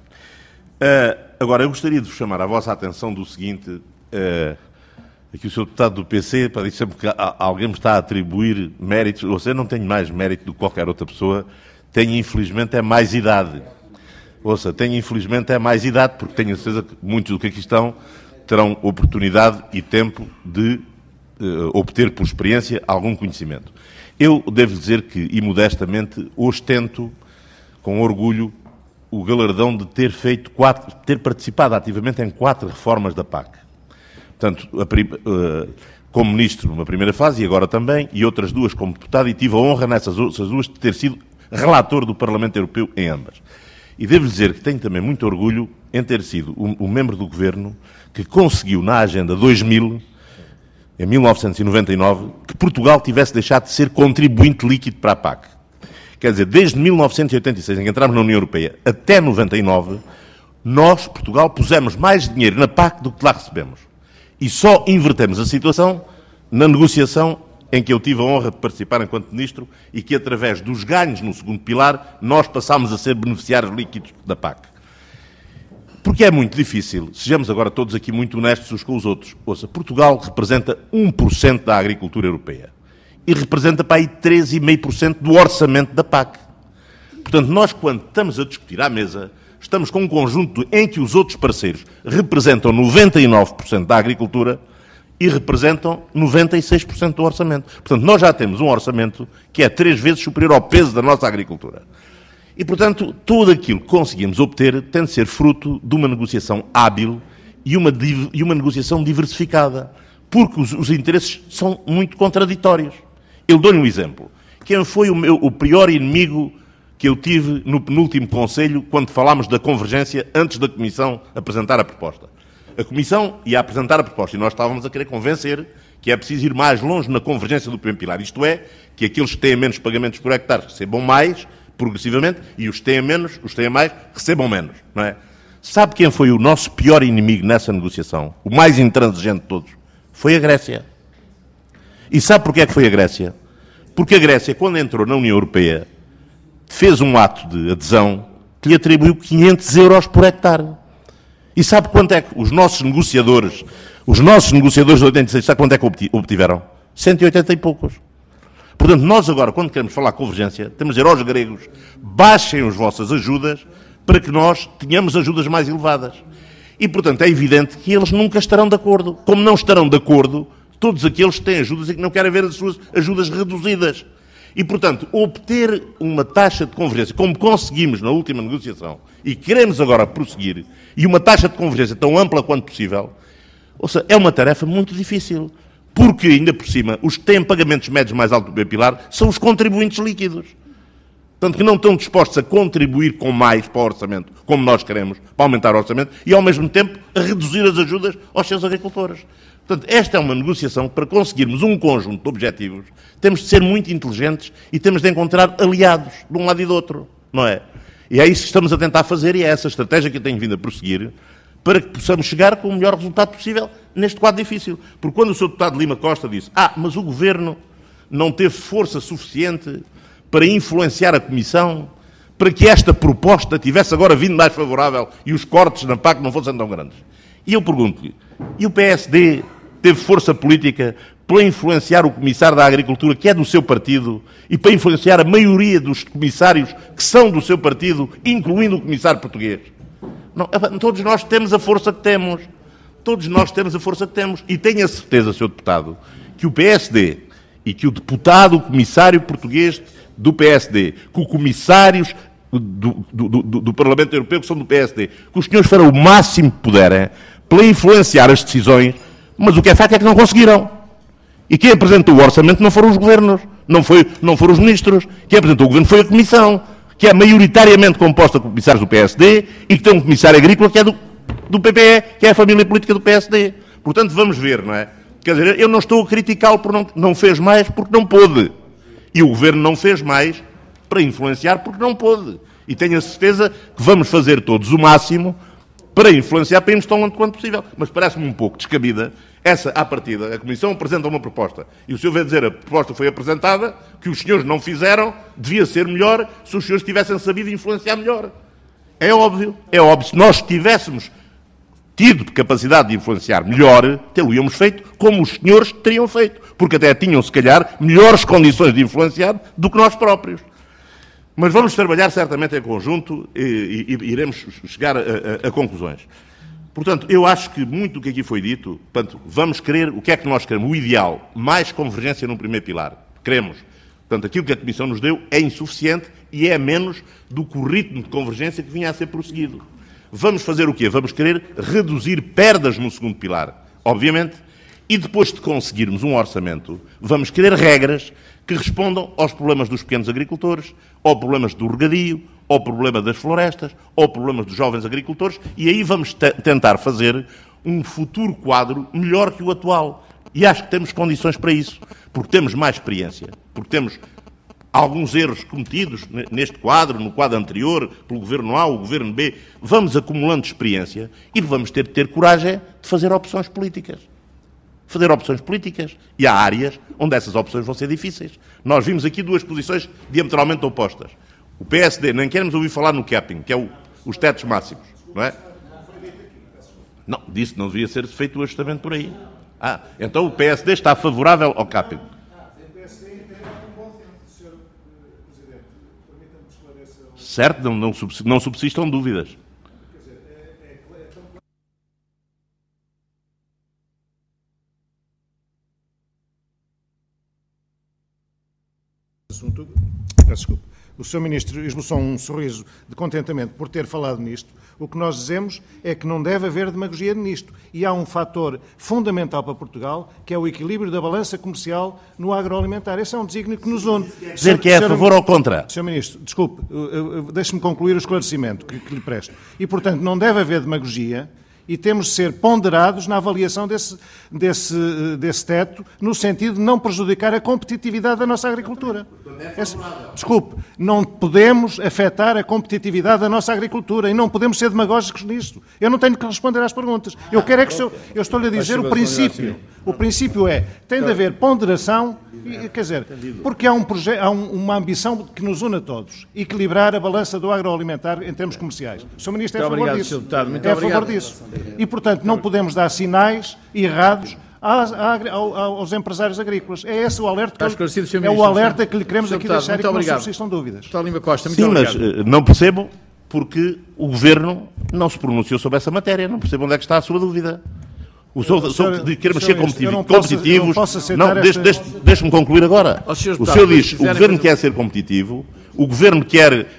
C: Uh, agora, eu gostaria de vos chamar a vossa atenção do seguinte... Uh, Aqui o senhor deputado do P C, para dizer sempre que alguém me está a atribuir méritos. Você não tem mais mérito do que qualquer outra pessoa. Tenho, infelizmente, é mais idade. Ouça, tenho, infelizmente, é mais idade, porque tenho a certeza que muitos do que aqui estão terão oportunidade e tempo de uh, obter, por experiência, algum conhecimento. Eu devo dizer que, e modestamente, ostento, com orgulho, o galardão de ter feito quatro, ter participado ativamente em quatro reformas da P A C. Portanto, a, uh, como ministro numa primeira fase, e agora também, e outras duas como deputado, e tive a honra nessas essas duas de ter sido relator do Parlamento Europeu em ambas. E devo dizer que tenho também muito orgulho em ter sido o, o membro do Governo que conseguiu, na Agenda dois mil, em mil novecentos e noventa e nove, que Portugal tivesse deixado de ser contribuinte líquido para a P A C. Quer dizer, desde mil novecentos e oitenta e seis, em que entramos na União Europeia, até noventa e nove, nós, Portugal, pusemos mais dinheiro na P A C do que lá recebemos. E só invertemos a situação na negociação em que eu tive a honra de participar enquanto Ministro e que, através dos ganhos no segundo pilar, nós passámos a ser beneficiários líquidos da P A C. Porque é muito difícil, sejamos agora todos aqui muito honestos uns com os outros. Ouça, Portugal representa um por cento da agricultura europeia e representa para aí treze vírgula cinco por cento do orçamento da P A C. Portanto, nós, quando estamos a discutir à mesa, estamos com um conjunto em que os outros parceiros representam noventa e nove por cento da agricultura e representam noventa e seis por cento do orçamento. Portanto, nós já temos um orçamento que é três vezes superior ao peso da nossa agricultura. E, portanto, tudo aquilo que conseguimos obter tem de ser fruto de uma negociação hábil e uma, e uma negociação diversificada, porque os, os interesses são muito contraditórios. Eu dou-lhe um exemplo. Quem foi o, meu, o pior inimigo que eu tive no penúltimo Conselho, quando falámos da convergência, antes da Comissão apresentar a proposta? A Comissão ia apresentar a proposta e nós estávamos a querer convencer que é preciso ir mais longe na convergência do primeiro pilar. Isto é, que aqueles que têm menos pagamentos por hectare recebam mais, progressivamente, e os que têm menos, os que têm mais, recebam menos, não é? Sabe quem foi o nosso pior inimigo nessa negociação? O mais intransigente de todos? Foi a Grécia. E sabe porquê é que foi a Grécia? Porque a Grécia, quando entrou na União Europeia, fez um ato de adesão que lhe atribuiu quinhentos euros por hectare. E sabe quanto é que os nossos negociadores, os nossos negociadores de oitenta e seis, sabe quanto é que obtiveram? cento e oitenta e poucos. Portanto, nós agora, quando queremos falar convergência, temos de dizer aos gregos, baixem as vossas ajudas para que nós tenhamos ajudas mais elevadas. E, portanto, é evidente que eles nunca estarão de acordo. Como não estarão de acordo todos aqueles que têm ajudas e que não querem ver as suas ajudas reduzidas. E, portanto, obter uma taxa de convergência, como conseguimos na última negociação, e queremos agora prosseguir, e uma taxa de convergência tão ampla quanto possível, ou seja, é uma tarefa muito difícil. Porque, ainda por cima, os que têm pagamentos médios mais altos do primeiro pilar são os contribuintes líquidos. Portanto, que não estão dispostos a contribuir com mais para o orçamento, como nós queremos, para aumentar o orçamento, e, ao mesmo tempo, a reduzir as ajudas aos seus agricultores. Portanto, esta é uma negociação que, para conseguirmos um conjunto de objetivos, temos de ser muito inteligentes e temos de encontrar aliados de um lado e do outro, não é? E é isso que estamos a tentar fazer e é essa estratégia que eu tenho vindo a prosseguir para que possamos chegar com o melhor resultado possível neste quadro difícil. Porque quando o senhor deputado Lima Costa disse ah, mas o Governo não teve força suficiente para influenciar a Comissão, para que esta proposta tivesse agora vindo mais favorável e os cortes na P A C não fossem tão grandes. E eu pergunto-lhe, e o P S D teve força política para influenciar o Comissário da Agricultura, que é do seu partido, e para influenciar a maioria dos comissários que são do seu partido, incluindo o Comissário português? Não, todos nós temos a força que temos. Todos nós temos a força que temos. E tenho a certeza, senhor Deputado, que o P S D e que o deputado, o Comissário português do P S D, que os comissários do, do, do, do Parlamento Europeu que são do P S D, que os senhores farão o máximo que puderem para influenciar as decisões, mas o que é facto é que não conseguiram. E quem apresentou o orçamento não foram os governos, não, foi, não foram os ministros. Quem apresentou o governo foi a Comissão, que é maioritariamente composta por comissários do P S D e que tem um comissário agrícola que é do, do P P E, que é a família política do P S D. Portanto, vamos ver, não é? Quer dizer, eu não estou a criticá-lo por não, não fez mais porque não pôde. E o governo não fez mais para influenciar porque não pôde. E tenho a certeza que vamos fazer todos o máximo para influenciar, para irmos tão longe quanto possível. Mas parece-me um pouco descabida essa, à partida, a Comissão apresenta uma proposta e o senhor vai dizer a proposta foi apresentada, que os senhores não fizeram, devia ser melhor se os senhores tivessem sabido influenciar melhor. É óbvio, é óbvio. Se nós tivéssemos tido capacidade de influenciar melhor, tê-lo-íamos feito como os senhores teriam feito, porque até tinham, se calhar, melhores condições de influenciar do que nós próprios. Mas vamos trabalhar certamente em conjunto e, e, e iremos chegar a, a, a conclusões. Portanto, eu acho que muito do que aqui foi dito, portanto, vamos querer, o que é que nós queremos? O ideal, mais convergência num primeiro pilar. Queremos. Portanto, aquilo que a Comissão nos deu é insuficiente e é menos do que o ritmo de convergência que vinha a ser prosseguido. Vamos fazer o quê? Vamos querer reduzir perdas no segundo pilar, obviamente, e depois de conseguirmos um orçamento, vamos querer regras que respondam aos problemas dos pequenos agricultores, aos problemas do regadio, ao problema das florestas, aos problemas dos jovens agricultores, e aí vamos tentar fazer um futuro quadro melhor que o atual. E acho que temos condições para isso, porque temos mais experiência, porque temos alguns erros cometidos neste quadro, no quadro anterior, pelo Governo A, o Governo B. Vamos acumulando experiência e vamos ter de ter coragem de fazer opções políticas. Fazer opções políticas. E há áreas onde essas opções vão ser difíceis. Nós vimos aqui duas posições diametralmente opostas. O P S D, nem queremos ouvir falar no capping, que é o, os tetos máximos, não é? Não, disse que não devia ser feito o ajustamento por aí. Ah, então o P S D está favorável ao capping. Certo, não, não, não subsistam dúvidas.
D: Assunto, desculpe. O senhor Ministro esboçou um sorriso de contentamento por ter falado nisto. O que nós dizemos é que não deve haver demagogia nisto. E há um fator fundamental para Portugal, que é o equilíbrio da balança comercial no agroalimentar. Esse é um desígnio que nos une.
C: Dizer que é a favor ou contra?
D: senhor Ministro, desculpe, deixe-me concluir o esclarecimento que, que lhe presto. E, portanto, não deve haver demagogia e temos de ser ponderados na avaliação desse, desse, desse teto, no sentido de não prejudicar a competitividade da nossa agricultura. Esse, desculpe, não podemos afetar a competitividade da nossa agricultura e não podemos ser demagógicos nisto. Eu não tenho que responder às perguntas. Eu quero é que o senhor, eu estou-lhe a dizer o princípio. O princípio é, tem de haver ponderação, e, quer dizer, porque há, um proje- há um, uma ambição que nos une a todos, equilibrar a balança do agroalimentar em termos comerciais. O senhor Ministro é a favor disso. É a favor disso. E, portanto, não podemos dar sinais errados Às, aos empresários agrícolas. É esse o alerta que, é o alerta que lhe queremos aqui deixar e que não subsistam dúvidas.
H: doutor Lima Costa, muito
C: Sim,
H: obrigado.
C: mas não percebo porque o Governo não se pronunciou sobre essa matéria. Não percebo onde é que está a sua dúvida. O senhor, o senhor de queremos ser competitivos.
D: Não posso,
C: competitivos.
D: Não,
C: não deixe, deixe, deixe-me concluir agora. O senhor diz o Governo quer ser competitivo, o Governo quer uh,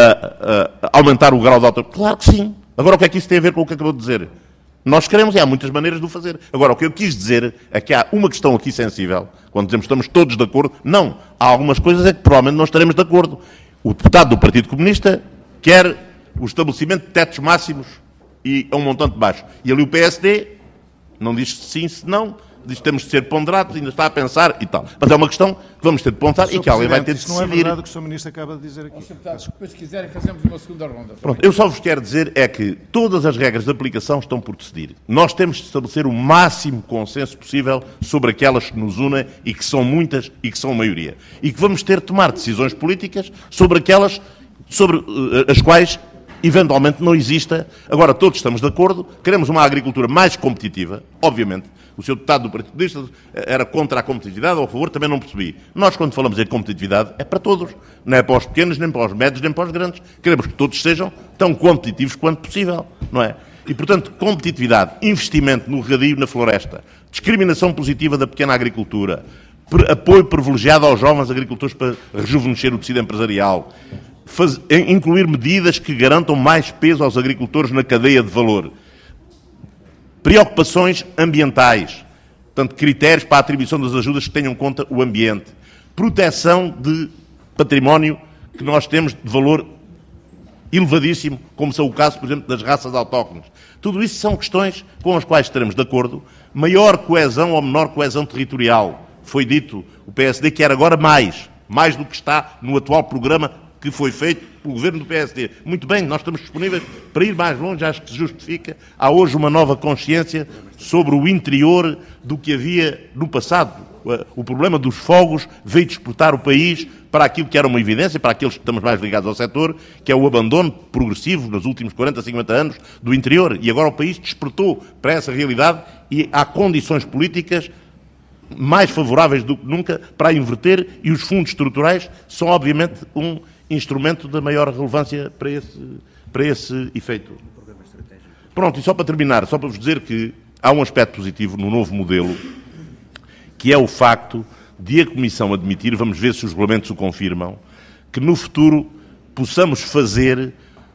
C: uh, aumentar o grau de autonomia. Claro que sim. Agora o que é que isso tem a ver com o que acabou de dizer? Nós queremos, e há muitas maneiras de o fazer. Agora, o que eu quis dizer é que há uma questão aqui sensível, quando dizemos que estamos todos de acordo. Não, há algumas coisas é que provavelmente não estaremos de acordo. O deputado do Partido Comunista quer o estabelecimento de tetos máximos e a um montante baixo. E ali o P S D não diz sim, se não, diz que temos de ser ponderados, ainda está a pensar e tal. Mas é uma questão que vamos ter de ponderar e que alguém vai ter de decidir.
D: Não é verdade o que o senhor Ministro acaba de dizer aqui.
H: Depois, se quiserem, fazemos uma segunda ronda.
C: Pronto, eu só vos quero dizer é que todas as regras de aplicação estão por decidir. Nós temos de estabelecer o máximo consenso possível sobre aquelas que nos unem e que são muitas e que são a maioria. E que vamos ter de tomar decisões políticas sobre aquelas sobre uh, as quais eventualmente não exista. Agora, todos estamos de acordo, queremos uma agricultura mais competitiva, obviamente. O senhor deputado do Partido Comunista era contra a competitividade ou a favor, também não percebi. Nós, quando falamos em competitividade, é para todos. Não é para os pequenos, nem para os médios, nem para os grandes. Queremos que todos sejam tão competitivos quanto possível, não é? E, portanto, competitividade, investimento no regadio e na floresta, discriminação positiva da pequena agricultura, apoio privilegiado aos jovens agricultores para rejuvenescer o tecido empresarial, Faz, incluir medidas que garantam mais peso aos agricultores na cadeia de valor, preocupações ambientais, portanto, critérios para a atribuição das ajudas que tenham em conta o ambiente, proteção de património que nós temos de valor elevadíssimo, como são o caso, por exemplo, das raças autóctones. Tudo isso são questões com as quais estaremos de acordo. Maior coesão ou menor coesão territorial. Foi dito, o P S D quer agora mais, mais do que está no atual programa que foi feito pelo governo do P S D. Muito bem, nós estamos disponíveis para ir mais longe, acho que se justifica. Há hoje uma nova consciência sobre o interior do que havia no passado. O problema dos fogos veio despertar o país para aquilo que era uma evidência, para aqueles que estamos mais ligados ao setor, que é o abandono progressivo nos últimos quarenta, cinquenta anos do interior. E agora o país despertou para essa realidade e há condições políticas mais favoráveis do que nunca para a inverter, e os fundos estruturais são, obviamente, um instrumento de maior relevância para esse, para esse efeito. Pronto, e só para terminar, só para vos dizer que há um aspecto positivo no novo modelo, que é o facto de a Comissão admitir, vamos ver se os regulamentos o confirmam, que no futuro possamos fazer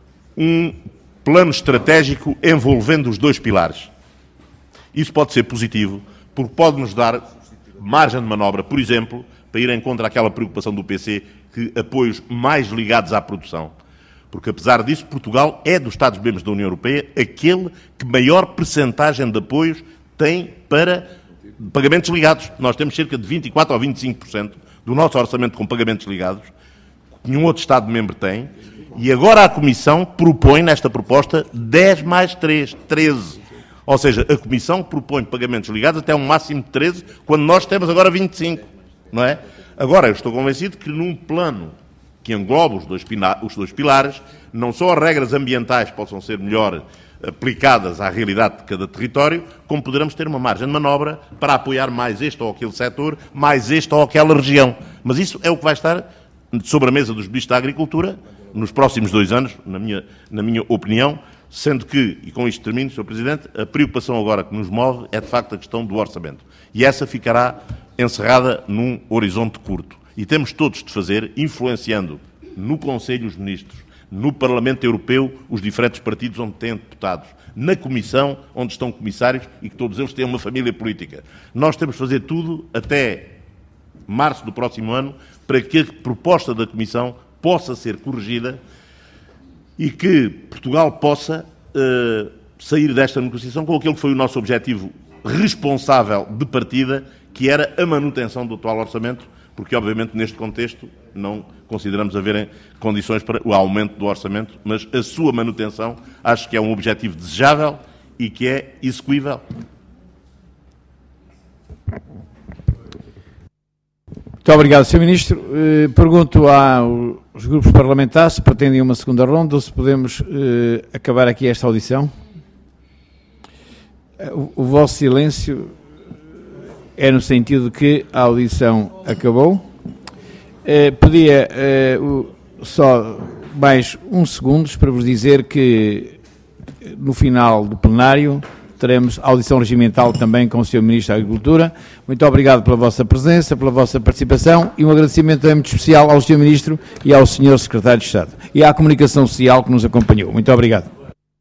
C: um plano estratégico envolvendo os dois pilares. Isso pode ser positivo, porque pode-nos dar margem de manobra, por exemplo, para ir em contra aquela preocupação do P C, que apoios mais ligados à produção. Porque, apesar disso, Portugal é dos Estados-membros da União Europeia aquele que maior percentagem de apoios tem para pagamentos ligados. Nós temos cerca de vinte e quatro ou vinte e cinco por cento do nosso orçamento com pagamentos ligados, que nenhum outro Estado-membro tem, e agora a Comissão propõe, nesta proposta, dez mais três, treze. Ou seja, a Comissão propõe pagamentos ligados até um máximo de treze, quando nós temos agora vinte e cinco, não é? Agora, eu estou convencido que num plano que engloba os dois, os dois pilares, não só as regras ambientais possam ser melhor aplicadas à realidade de cada território, como poderemos ter uma margem de manobra para apoiar mais este ou aquele setor, mais esta ou aquela região. Mas isso é o que vai estar sobre a mesa dos ministros da Agricultura nos próximos dois anos, na minha, na minha opinião, sendo que, e com isto termino, senhor Presidente, a preocupação agora que nos move é de facto a questão do orçamento. E essa ficará encerrada num horizonte curto. E temos todos de fazer, influenciando no Conselho os ministros, no Parlamento Europeu os diferentes partidos onde têm deputados, na Comissão onde estão comissários e que todos eles têm uma família política. Nós temos de fazer tudo até março do próximo ano para que a proposta da Comissão possa ser corrigida e que Portugal possa uh, sair desta negociação com aquele que foi o nosso objetivo responsável de partida, que era a manutenção do atual orçamento, porque obviamente neste contexto não consideramos haverem condições para o aumento do orçamento, mas a sua manutenção acho que é um objetivo desejável e que é execuível.
A: Muito obrigado, senhor Ministro. Eh, pergunto aos grupos parlamentares se pretendem uma segunda ronda ou se podemos eh, acabar aqui esta audição. O, o vosso silêncio é no sentido de que a audição acabou. Eh, pedia eh, o, só mais uns segundos para vos dizer que no final do plenário teremos audição regimental também com o senhor Ministro da Agricultura. Muito obrigado pela vossa presença, pela vossa participação e um agradecimento também muito especial ao senhor Ministro e ao senhor Secretário de Estado e à Comunicação Social que nos acompanhou. Muito obrigado.